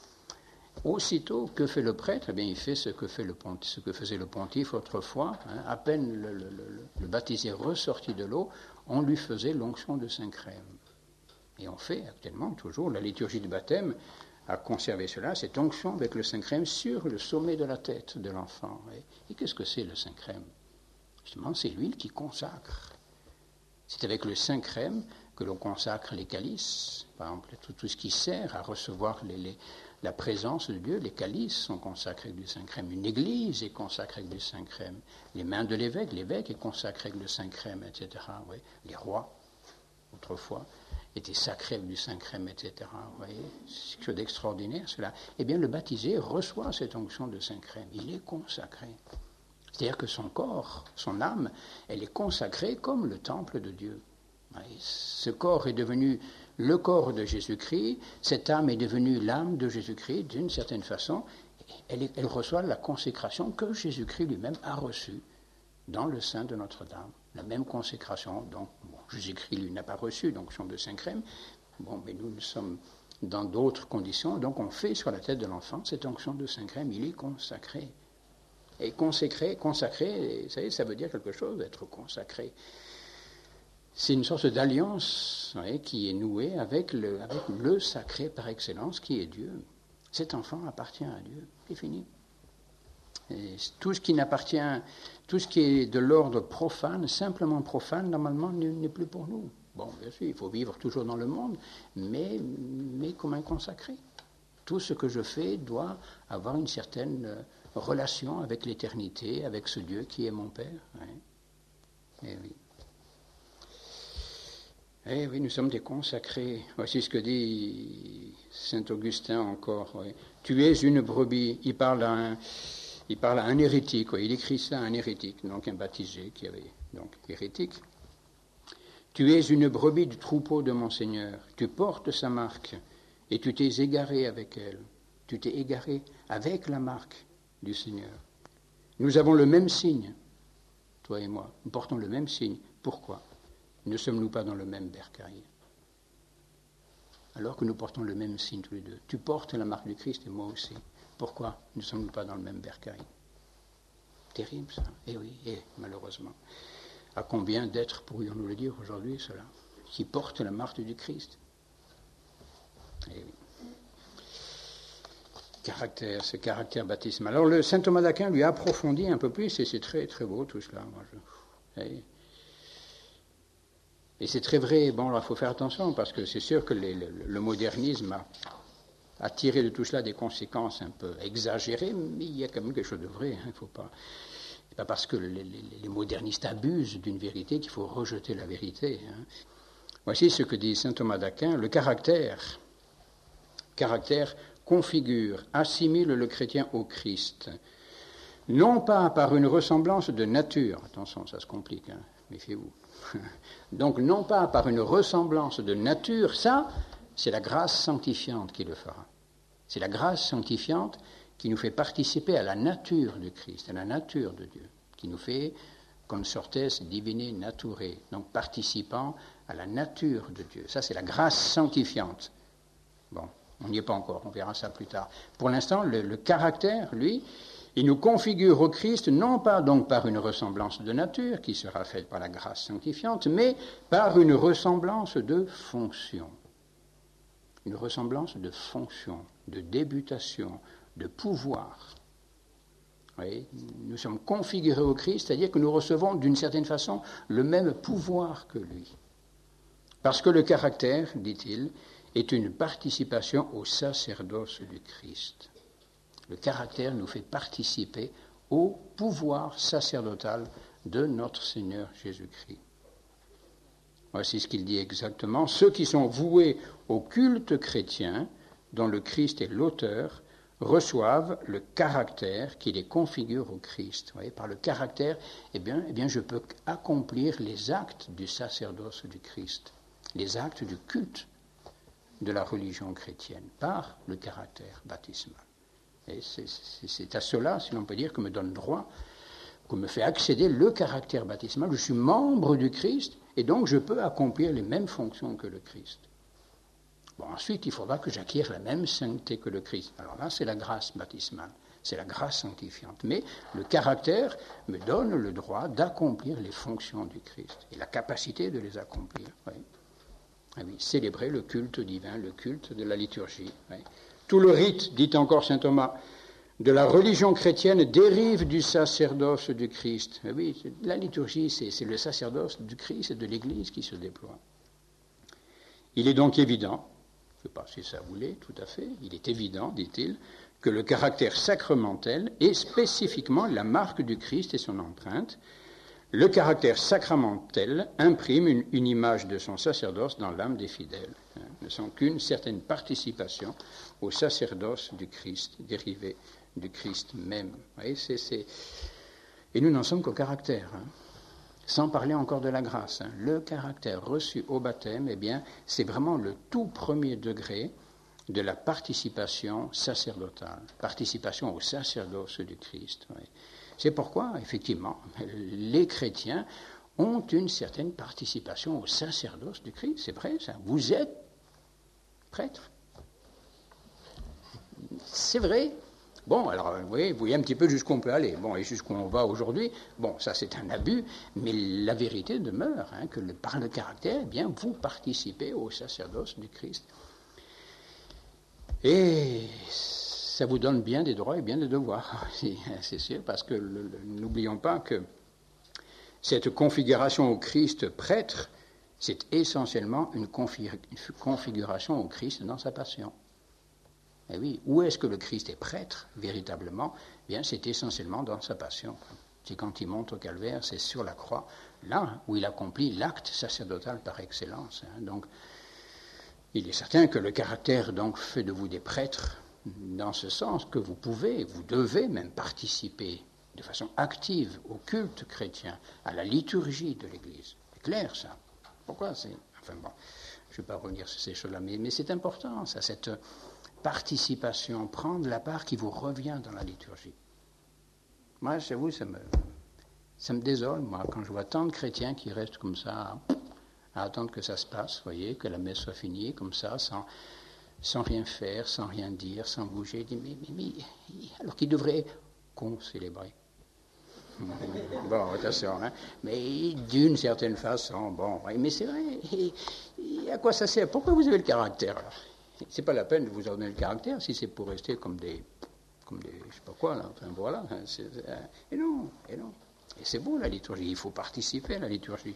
aussitôt, que fait le prêtre? Eh bien, il fait ce que, fait le pontif, ce que faisait le pontife autrefois. Hein, à peine le, le, le, le baptisé ressorti de l'eau, on lui faisait l'onction de Saint-Crème. Et on fait actuellement toujours, la liturgie du baptême a conservé cela, cette onction avec le Saint-Crème sur le sommet de la tête de l'enfant. Et, et qu'est-ce que c'est le Saint-Crème? Justement, c'est l'huile qui consacre. C'est avec le Saint-Crème que l'on consacre les calices. Par exemple, tout, tout ce qui sert à recevoir les, les, la présence de Dieu, les calices sont consacrés avec du Saint-Crème. Une église est consacrée avec du Saint-Crème. Les mains de l'évêque, l'évêque est consacré avec le Saint-Crème, et cetera. Oui. Les rois, autrefois, étaient sacrés avec du Saint-Crème, et cetera. Vous voyez, c'est quelque chose d'extraordinaire, cela. Eh bien, le baptisé reçoit cette onction de Saint-Crème. Il est consacré. C'est-à-dire que son corps, son âme, elle est consacrée comme le temple de Dieu. Ce corps est devenu le corps de Jésus-Christ, cette âme est devenue l'âme de Jésus-Christ d'une certaine façon. Elle, est, elle reçoit la consécration que Jésus-Christ lui-même a reçue dans le sein de Notre-Dame. La même consécration, donc bon, Jésus-Christ lui n'a pas reçu l'onction de Saint-Crème, bon, mais nous, nous sommes dans d'autres conditions, donc on fait sur la tête de l'enfant cette onction de Saint-Crème, il est consacré. Et consacré, consacré, vous savez, ça veut dire quelque chose d'être consacré. C'est une sorte d'alliance, voyez, qui est nouée avec le, avec le sacré par excellence qui est Dieu. Cet enfant appartient à Dieu, c'est fini. Et tout ce qui n'appartient, tout ce qui est de l'ordre profane, simplement profane, normalement n'est plus pour nous. Bon, bien sûr, il faut vivre toujours dans le monde, mais, mais comme un consacré. Tout ce que je fais doit avoir une certaine relation avec l'éternité, avec ce Dieu qui est mon Père. Oui. Eh oui. Eh oui, nous sommes des consacrés. Voici ce que dit saint Augustin encore. Oui. Tu es une brebis. Il parle à un, il parle à un hérétique. Oui. Il écrit ça à un hérétique, donc un baptisé qui avait donc hérétique. Tu es une brebis du troupeau de mon Seigneur. Tu portes sa marque et tu t'es égaré avec elle. Tu t'es égaré avec la marque du Seigneur. Nous avons le même signe, toi et moi. Nous portons le même signe. Pourquoi ne sommes-nous pas dans le même bercail? Alors que nous portons le même signe tous les deux. Tu portes la marque du Christ et moi aussi. Pourquoi ne sommes-nous pas dans le même bercail? Terrible ça. Eh oui, et malheureusement. À combien d'êtres pourrions-nous le dire aujourd'hui, cela, qui portent la marque du Christ? Eh oui. Caractère, ce caractère baptismal. Alors le saint Thomas d'Aquin lui a approfondi un peu plus, et c'est très très beau tout cela. Moi, je, Et c'est très vrai. Bon, alors il faut faire attention, parce que c'est sûr que les, le, le modernisme a, a tiré de tout cela des conséquences un peu exagérées, mais il y a quand même quelque chose de vrai. Il hein, faut pas... C'est pas parce que les, les, les modernistes abusent d'une vérité qu'il faut rejeter la vérité. Hein. Voici ce que dit saint Thomas d'Aquin: le caractère, caractère configure, assimile le chrétien au Christ, non pas par une ressemblance de nature, attention, ça se complique, hein, méfiez-vous, donc non pas par une ressemblance de nature, ça, c'est la grâce sanctifiante qui le fera. C'est la grâce sanctifiante qui nous fait participer à la nature du Christ, à la nature de Dieu, qui nous fait consortes divinae naturae, donc participant à la nature de Dieu. Ça, c'est la grâce sanctifiante. Bon, on n'y est pas encore, on verra ça plus tard. Pour l'instant, le, le caractère, lui, il nous configure au Christ, non pas donc par une ressemblance de nature, qui sera faite par la grâce sanctifiante, mais par une ressemblance de fonction. Une ressemblance de fonction, de débutation, de pouvoir. Oui, nous sommes configurés au Christ, c'est-à-dire que nous recevons d'une certaine façon le même pouvoir que lui. Parce que le caractère, dit-il, est une participation au sacerdoce du Christ. Le caractère nous fait participer au pouvoir sacerdotal de notre Seigneur Jésus-Christ. Voici ce qu'il dit exactement. Ceux qui sont voués au culte chrétien, dont le Christ est l'auteur, reçoivent le caractère qui les configure au Christ. Vous voyez, par le caractère, eh bien, eh bien, je peux accomplir les actes du sacerdoce du Christ, les actes du culte de la religion chrétienne, par le caractère baptismal. Et c'est, c'est, c'est à cela, si l'on peut dire, que me donne droit, que me fait accéder le caractère baptismal. Je suis membre du Christ, et donc je peux accomplir les mêmes fonctions que le Christ. Bon, ensuite, il faudra que j'acquière la même sainteté que le Christ. Alors là, c'est la grâce baptismale, c'est la grâce sanctifiante. Mais le caractère me donne le droit d'accomplir les fonctions du Christ et la capacité de les accomplir. Oui. Ah oui, célébrer le culte divin, le culte de la liturgie. Oui. Tout le rite, dit encore saint Thomas, de la religion chrétienne dérive du sacerdoce du Christ. Ah oui, la liturgie, c'est, c'est le sacerdoce du Christ et de l'Église qui se déploie. Il est donc évident, je ne sais pas si ça vous l'est, tout à fait, il est évident, dit-il, que le caractère sacramentel est spécifiquement la marque du Christ et son empreinte. Le caractère sacramentel imprime une, une image de son sacerdoce dans l'âme des fidèles, hein, ne sont qu'une certaine participation au sacerdoce du Christ, dérivé du Christ même. Vous voyez, c'est, c'est... Et nous n'en sommes qu'au caractère, hein. Sans parler encore de la grâce. Hein. Le caractère reçu au baptême, eh bien, c'est vraiment le tout premier degré de la participation sacerdotale, participation au sacerdoce du Christ. Oui. C'est pourquoi, effectivement, les chrétiens ont une certaine participation au sacerdoce du Christ. C'est vrai, ça. Vous êtes prêtre. C'est vrai. Bon, alors, vous voyez, vous voyez un petit peu jusqu'où on peut aller. Bon, et jusqu'où on va aujourd'hui. Bon, ça, c'est un abus, mais la vérité demeure, hein, que le, par le caractère, eh bien, vous participez au sacerdoce du Christ. Et ça vous donne bien des droits et bien des devoirs, c'est sûr, parce que le, le, n'oublions pas que cette configuration au Christ prêtre, c'est essentiellement une, config, une configuration au Christ dans sa passion. Eh oui, où est-ce que le Christ est prêtre, véritablement? Eh bien, c'est essentiellement dans sa passion. C'est quand il monte au calvaire, c'est sur la croix, là où il accomplit l'acte sacerdotal par excellence. Hein. Donc, il est certain que le caractère donc fait de vous des prêtres, dans ce sens que vous pouvez, vous devez même participer de façon active au culte chrétien, à la liturgie de l'Église. C'est clair, ça. Pourquoi c'est... Enfin bon, je ne vais pas revenir sur ces choses-là, mais, mais c'est important, ça, cette participation, prendre la part qui vous revient dans la liturgie. Moi, chez vous, ça me, ça me désole, moi, quand je vois tant de chrétiens qui restent comme ça, à attendre que ça se passe, vous voyez, que la messe soit finie, comme ça, sans, sans rien faire, sans rien dire, sans bouger. Je dis, mais, mais, mais alors qu'ils devraient concélébrer. Bon, attention, hein. Mais d'une certaine façon, bon, oui, mais c'est vrai, et, et à quoi ça sert? Pourquoi vous avez le caractère, alors? C'est pas la peine de vous ordonner le caractère si c'est pour rester comme des, comme des, je sais pas quoi, là, enfin voilà. C'est, et non, et non. Et c'est beau la liturgie, il faut participer à la liturgie.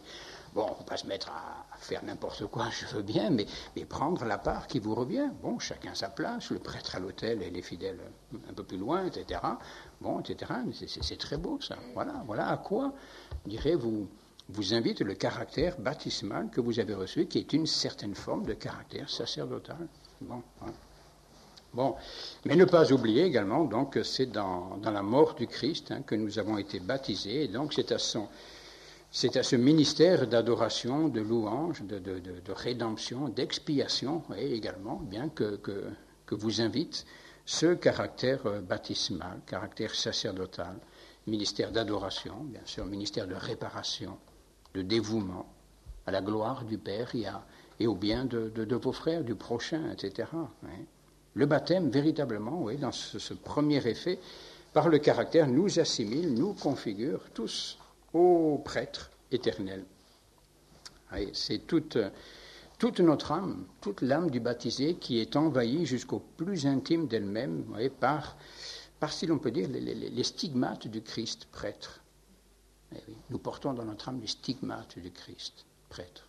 Bon, on ne peut pas se mettre à faire n'importe quoi, je veux bien, mais, mais prendre la part qui vous revient. Bon, chacun sa place, le prêtre à l'autel et les fidèles un peu plus loin, et cetera. Bon, et cetera. C'est, c'est, c'est très beau, ça. Voilà, voilà à quoi, je dirais, vous, vous invite le caractère baptismal que vous avez reçu, qui est une certaine forme de caractère sacerdotal. Bon, voilà. Bon, mais ne pas oublier également donc, que c'est dans, dans la mort du Christ hein, que nous avons été baptisés, et donc c'est à, son, c'est à ce ministère d'adoration, de louange, de, de, de, de rédemption, d'expiation oui, également, bien que, que, que vous invite ce caractère baptismal, caractère sacerdotal, ministère d'adoration, bien sûr, ministère de réparation, de dévouement à la gloire du Père et, à, et au bien de, de, de vos frères, du prochain, et cetera. Oui. Le baptême, véritablement, oui, dans ce, ce premier effet, par le caractère, nous assimile, nous configure tous au prêtre éternel. Oui, c'est toute, toute notre âme, toute l'âme du baptisé qui est envahie jusqu'au plus intime d'elle-même oui, par, par, si l'on peut dire, les, les, les stigmates du Christ prêtre. Oui, nous portons dans notre âme les stigmates du Christ prêtre.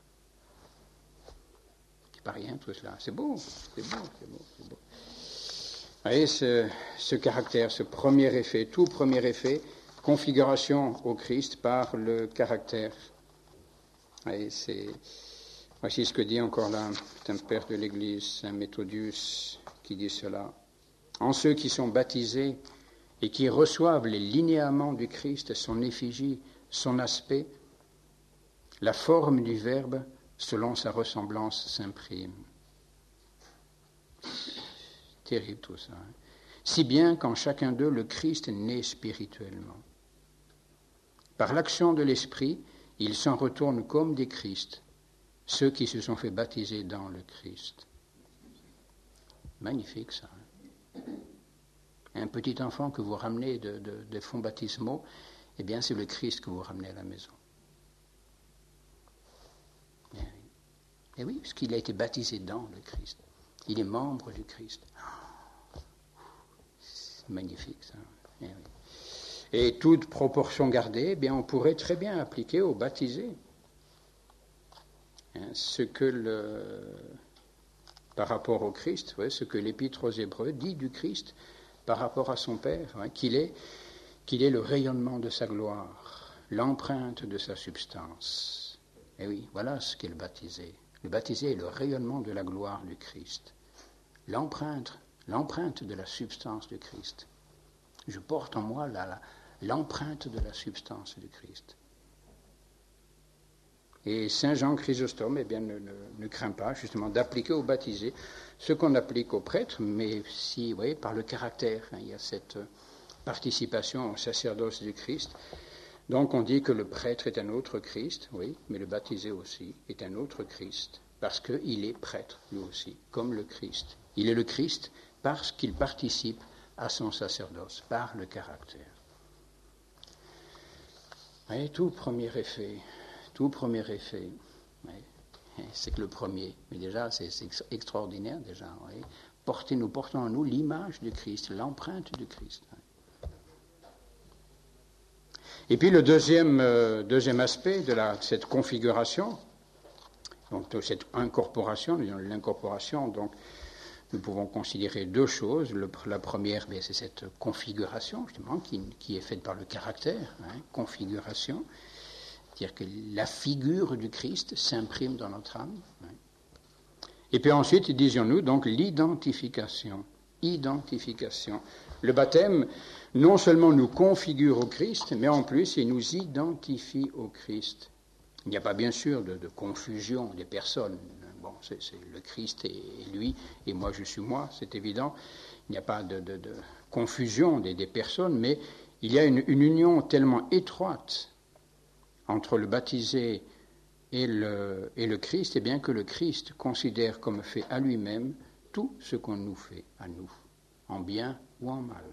C'est pas rien tout cela. C'est beau, c'est beau, c'est beau, c'est beau. Vous voyez, ce, ce caractère, ce premier effet, tout premier effet, configuration au Christ par le caractère. Vous voyez, c'est, voici ce que dit encore là un père de l'Église, Saint Méthodius, qui dit cela. En ceux qui sont baptisés et qui reçoivent les linéaments du Christ, son effigie, son aspect, la forme du Verbe, selon sa ressemblance, s'imprime. Terrible tout ça. Hein. Si bien qu'en chacun d'eux, le Christ naît spirituellement. Par l'action de l'Esprit, ils s'en retournent comme des Christ, ceux qui se sont fait baptiser dans le Christ. Magnifique ça. Hein. Un petit enfant que vous ramenez de, de, de fonds baptismaux, eh bien c'est le Christ que vous ramenez à la maison. Eh oui, eh oui parce qu'il a été baptisé dans le Christ. Il est membre du Christ. C'est magnifique, ça. Et, oui. Et toute proportion gardée, eh bien, on pourrait très bien appliquer aux baptisés. Hein, ce que le, par rapport au Christ, ouais, ce que l'Épître aux Hébreux dit du Christ par rapport à son Père, hein, qu'il est, qu'il est le rayonnement de sa gloire, l'empreinte de sa substance. Et oui, voilà ce qu'est le baptisé. Le baptisé est le rayonnement de la gloire du Christ, l'empreinte, l'empreinte de la substance du Christ. Je porte en moi la, la, l'empreinte de la substance du Christ. Et Saint Jean Chrysostome eh bien, ne, ne, ne craint pas justement d'appliquer aux baptisés ce qu'on applique aux prêtres, mais si, vous voyez, par le caractère, hein, il y a cette participation au sacerdoce du Christ. Donc on dit que le prêtre est un autre Christ, oui, mais le baptisé aussi est un autre Christ, parce qu'il est prêtre, lui aussi, comme le Christ. Il est le Christ parce qu'il participe à son sacerdoce, par le caractère. Et tout premier effet, tout premier effet, oui, c'est que le premier, mais déjà c'est, c'est extraordinaire déjà, oui. Portez, nous portons en nous l'image du Christ, l'empreinte du Christ. Et puis le deuxième, euh, deuxième aspect de la, cette configuration, donc de cette incorporation, l'incorporation, donc nous pouvons considérer deux choses. Le, la première, bien, c'est cette configuration, justement, qui, qui est faite par le caractère, hein, configuration, c'est-à-dire que la figure du Christ s'imprime dans notre âme. Hein. Et puis ensuite, disions-nous, donc l'identification. Identification. Le baptême, non seulement nous configure au Christ, mais en plus, il nous identifie au Christ. Il n'y a pas, bien sûr, de, de confusion des personnes. Bon, c'est, c'est le Christ et lui, et moi je suis moi, c'est évident. Il n'y a pas de, de, de confusion des, des personnes, mais il y a une, une union tellement étroite entre le baptisé et le, et le Christ, et bien que le Christ considère comme fait à lui-même tout ce qu'on nous fait à nous, en bien ou en mal.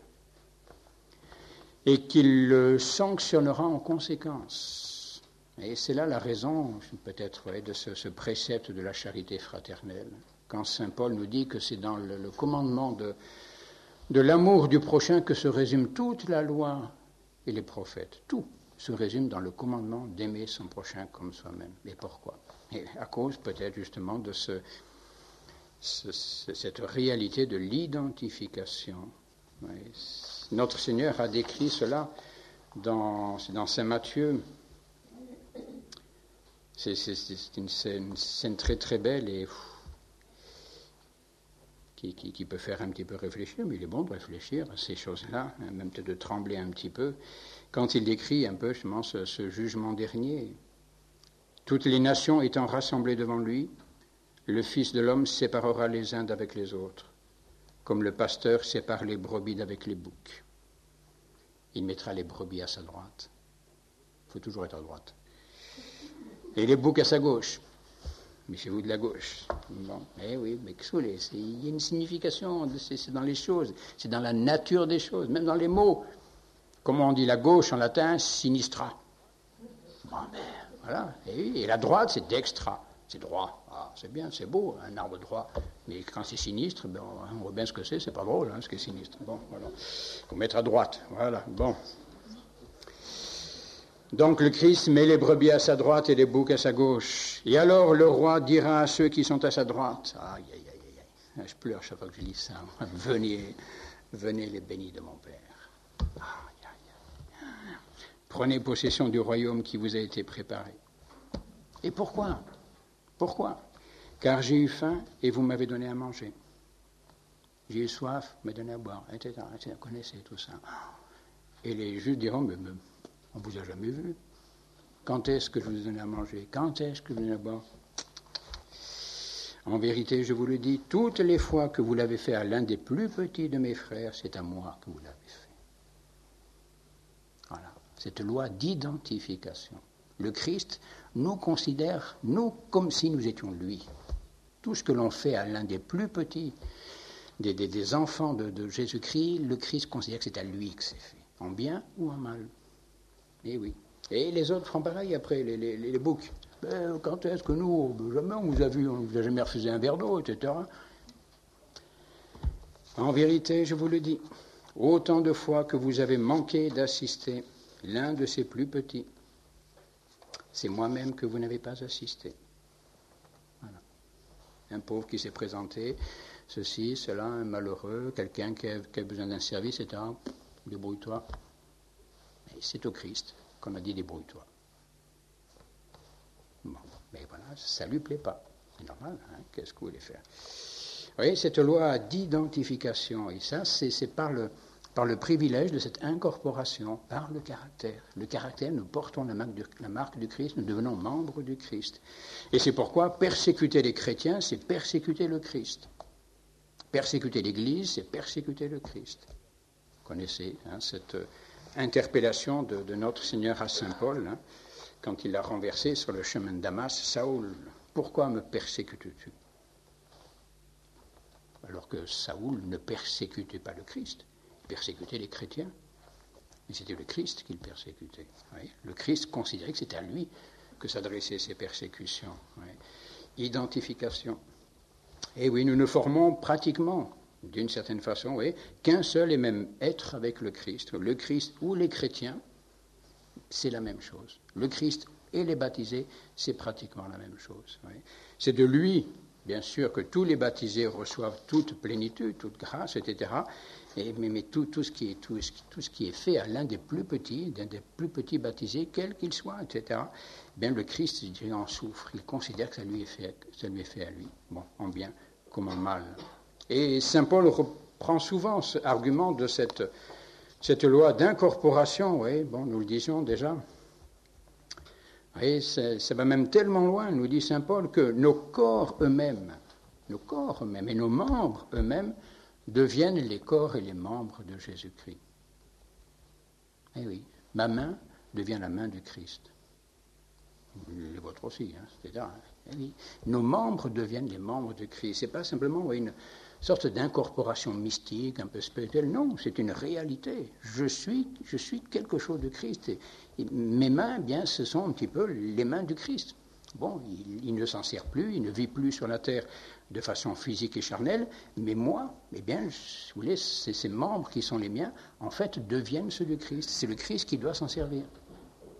Et qu'il le sanctionnera en conséquence. Et c'est là la raison, peut-être, ouais, de ce, ce précepte de la charité fraternelle. Quand saint Paul nous dit que c'est dans le, le commandement de, de l'amour du prochain que se résume toute la loi et les prophètes. Tout. se résume dans le commandement d'aimer son prochain comme soi-même. Et pourquoi? Et à cause peut-être justement de ce, ce, cette réalité de l'identification. Oui. Notre Seigneur a décrit cela dans, dans Saint Matthieu. C'est, c'est, c'est une, scène, une scène très très belle et pff, qui, qui, qui peut faire un petit peu réfléchir, mais il est bon de réfléchir à ces choses-là, hein, même peut-être de trembler un petit peu, quand il décrit un peu justement ce, ce jugement dernier. Toutes les nations étant rassemblées devant lui, le Fils de l'homme séparera les uns d'avec les autres, comme le pasteur sépare les brebis d'avec les boucs. Il mettra les brebis à sa droite. Il faut toujours être à droite. Et les boucs à sa gauche. Méfiez-vous de la gauche. Bon, eh oui, mais qu'est-ce que vous voulez, il y a une signification, c'est, c'est dans les choses, c'est dans la nature des choses, même dans les mots. Comment on dit la gauche en latin? Sinistra. Bon, ben, voilà. Et, et la droite, c'est dextra. C'est droit. Ah, c'est bien, c'est beau, un arbre droit. Mais quand c'est sinistre, ben, on voit bien ce que c'est, c'est pas drôle, hein, ce qui est sinistre. Bon, voilà. Il faut mettre à droite. Voilà, bon. Donc le Christ met les brebis à sa droite et les boucs à sa gauche. Et alors le roi dira à ceux qui sont à sa droite, aïe, aïe, aïe, aïe, je pleure chaque fois que je lis ça, venez, venez les bénis de mon Père. Aïe, aïe, aïe. Prenez possession du royaume qui vous a été préparé. Et pourquoi? Pourquoi? Car j'ai eu faim et vous m'avez donné à manger. J'ai eu soif, vous m'avez donné à boire, et cetera, et cetera. Vous connaissez tout ça. Et les juges diront, mais, mais on ne vous a jamais vu. Quand est-ce que je vous ai donné à manger? Quand est-ce que je vous ai donné à boire? En vérité, je vous le dis, toutes les fois que vous l'avez fait à l'un des plus petits de mes frères, c'est à moi que vous l'avez fait. Voilà, cette loi d'identification. Le Christ nous considère, nous, comme si nous étions lui. Tout ce que l'on fait à l'un des plus petits, des, des, des enfants de, de Jésus-Christ, le Christ considère que c'est à lui que c'est fait, en bien ou en mal. Et oui. Et les autres feront pareil après, les, les, les boucs. Ben, quand est-ce que nous, jamais on vous a vu, on ne vous a jamais refusé un verre d'eau, et cetera. En vérité, je vous le dis, autant de fois que vous avez manqué d'assister l'un de ces plus petits, c'est moi-même que vous n'avez pas assisté. Voilà. Un pauvre qui s'est présenté, ceci, cela, un malheureux, quelqu'un qui a, qui a besoin d'un service, et cetera. Débrouille-toi. Et c'est au Christ qu'on a dit débrouille-toi. Bon, mais voilà, ça ne lui plaît pas. C'est normal, hein? Qu'est-ce que vous voulez faire? Vous voyez, cette loi d'identification, et ça, c'est, c'est par, le, par le privilège de cette incorporation, par le caractère. Le caractère, nous portons la marque, du, la marque du Christ, nous devenons membres du Christ. Et c'est pourquoi persécuter les chrétiens, c'est persécuter le Christ. Persécuter l'Église, c'est persécuter le Christ. Vous connaissez hein, cette interpellation de, de notre Seigneur à Saint Paul, hein, quand il l'a renversé sur le chemin de Damas. Saoul, pourquoi me persécutes-tu? Alors que Saoul ne persécutait pas le Christ, il persécutait les chrétiens. Mais c'était le Christ qu'il persécutait. Oui. Le Christ considérait que c'était à lui que s'adressaient ces persécutions. Oui. Identification. Et oui, nous ne formons pratiquement, d'une certaine façon, oui, qu'un seul et même être avec le Christ. Le Christ ou les chrétiens, c'est la même chose. Le Christ et les baptisés, c'est pratiquement la même chose. Oui. C'est de lui, bien sûr, que tous les baptisés reçoivent toute plénitude, toute grâce, et cetera. Et, mais mais tout, tout, ce qui est, tout, tout ce qui est fait à l'un des plus petits, d'un des plus petits baptisés, quel qu'il soit, et cetera, bien le Christ il en souffre. Il considère que ça lui est fait, ça lui est fait à lui. Bon, en bien comme en mal. Et saint Paul reprend souvent ce argument de cette, cette loi d'incorporation. Oui, bon, nous le disions déjà. Et ça va même tellement loin, nous dit saint Paul, que nos corps eux-mêmes, nos corps eux-mêmes et nos membres eux-mêmes deviennent les corps et les membres de Jésus-Christ. Eh oui, ma main devient la main du Christ. Les vôtres aussi, hein, et cetera. Eh oui, nos membres deviennent les membres de Christ. Ce n'est pas simplement oui, une sorte d'incorporation mystique, un peu spirituelle. Non, c'est une réalité. Je suis, je suis quelque chose de Christ. Et, et mes mains, bien, ce sont un petit peu les mains du Christ. Bon, il, il ne s'en sert plus, il ne vit plus sur la terre de façon physique et charnelle, mais moi, eh bien, vous voulez, c'est ces membres qui sont les miens, en fait, deviennent ceux du Christ. C'est le Christ qui doit s'en servir.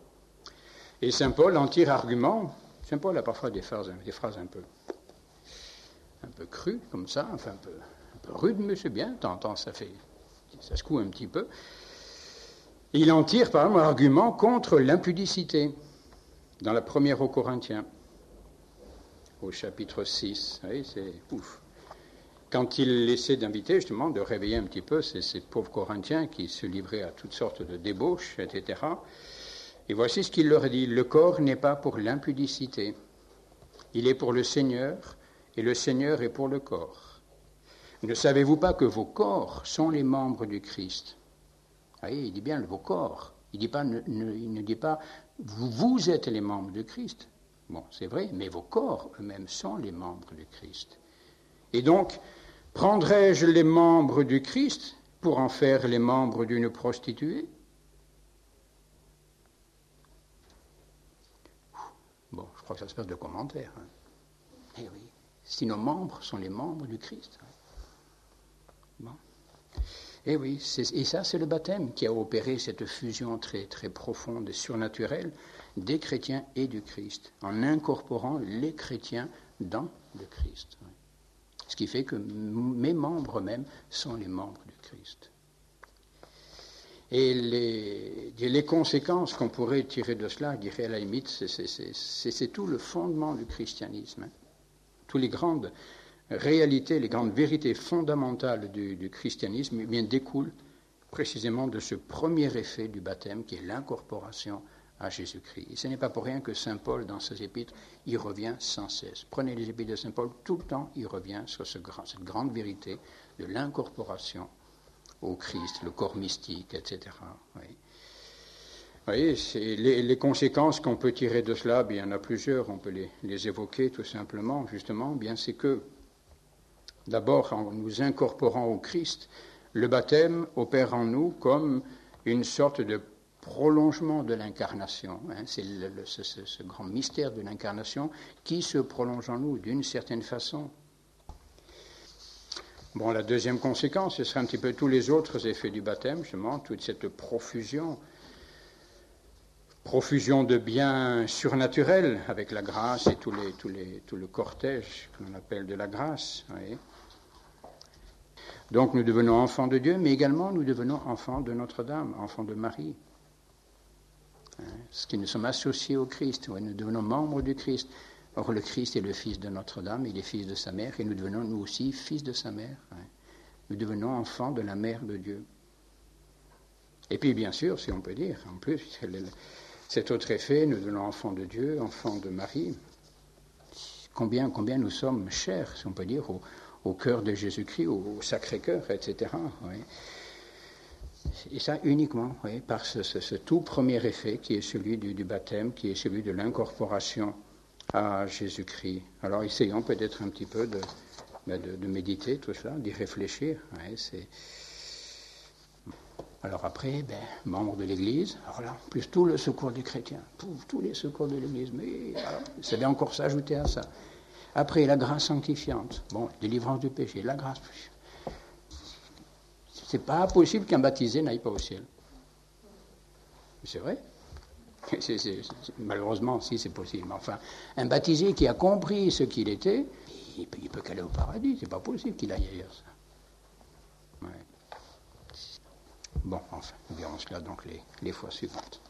Et saint Paul en tire argument. Saint Paul a parfois des phrases, des phrases un peu, un peu crues, comme ça, enfin un peu, un peu rudes, mais c'est bien, de temps en temps, ça fait, ça secoue un petit peu. Il en tire, par exemple, un argument contre l'impudicité, dans la première aux Corinthiens, au chapitre six. Vous voyez, c'est ouf. Quand il essaie d'inviter, justement, de réveiller un petit peu ces, ces pauvres Corinthiens qui se livraient à toutes sortes de débauches, et cetera. Et voici ce qu'il leur dit. Le corps n'est pas pour l'impudicité. Il est pour le Seigneur, et le Seigneur est pour le corps. Ne savez-vous pas que vos corps sont les membres du Christ? Vous voyez, il dit bien vos corps. Il, dit pas, ne, ne, il ne dit pas vous, vous êtes les membres du Christ. Bon, c'est vrai, mais vos corps eux-mêmes sont les membres du Christ. Et donc, prendrais-je les membres du Christ pour en faire les membres d'une prostituée? Bon, je crois que ça se passe de commentaires. Hein. Eh oui, si nos membres sont les membres du Christ. Bon. Eh oui, c'est, et ça, c'est le baptême qui a opéré cette fusion très, très profonde et surnaturelle des chrétiens et du Christ, en incorporant les chrétiens dans le Christ. Ce qui fait que mes membres même sont les membres du Christ. Et les, les conséquences qu'on pourrait tirer de cela, je dirais à la limite, c'est, c'est, c'est, c'est, c'est tout le fondement du christianisme. Hein. Toutes les grandes réalités, les grandes vérités fondamentales du, du christianisme eh bien, découlent précisément de ce premier effet du baptême qui est l'incorporation à Jésus-Christ. Et ce n'est pas pour rien que saint Paul, dans ses épîtres, y revient sans cesse. Prenez les épîtres de saint Paul, tout le temps, il revient sur ce grand, cette grande vérité de l'incorporation au Christ, le corps mystique, et cetera. Oui. Vous voyez, c'est les, les conséquences qu'on peut tirer de cela, bien, il y en a plusieurs, on peut les, les évoquer tout simplement, justement, bien c'est que, d'abord, en nous incorporant au Christ, le baptême opère en nous comme une sorte de prolongement de l'incarnation. Hein. C'est le, le, ce, ce, ce grand mystère de l'incarnation qui se prolonge en nous d'une certaine façon. Bon, la deuxième conséquence, ce serait un petit peu tous les autres effets du baptême, justement, toute cette profusion, profusion de biens surnaturels avec la grâce et tous les, tous les, tout le cortège que l'on appelle de la grâce. Oui. Donc nous devenons enfants de Dieu, mais également nous devenons enfants de Notre-Dame, enfants de Marie. Parce que nous sommes associés au Christ, oui, nous devenons membres du Christ. Or, le Christ est le fils de Notre-Dame, il est fils de sa mère, et nous devenons nous aussi fils de sa mère. Oui. Nous devenons enfants de la mère de Dieu. Et puis, bien sûr, si on peut dire, en plus, cet autre effet, nous devenons enfants de Dieu, enfants de Marie. Combien, combien nous sommes chers, si on peut dire, au, au cœur de Jésus-Christ, au, au Sacré-Cœur, et cetera. Oui. Et ça uniquement oui, par ce, ce, ce tout premier effet qui est celui du, du baptême, qui est celui de l'incorporation à Jésus-Christ. Alors essayons peut-être un petit peu de, de, de méditer tout cela, d'y réfléchir. Oui, c'est... Alors après, ben, membre de l'Église, alors là, plus tout le secours des chrétiens, tous, tous les secours de l'Église, mais alors, ça vient encore s'ajouter à ça. Après, la grâce sanctifiante, bon, délivrance du péché, la grâce... C'est pas possible qu'un baptisé n'aille pas au ciel. C'est vrai. C'est, c'est, c'est, malheureusement, si, c'est possible. Mais enfin, un baptisé qui a compris ce qu'il était, il peut, il peut qu'aller au paradis. C'est pas possible qu'il aille ailleurs, ça. Ouais. Bon, enfin, nous verrons cela donc les, les fois suivantes.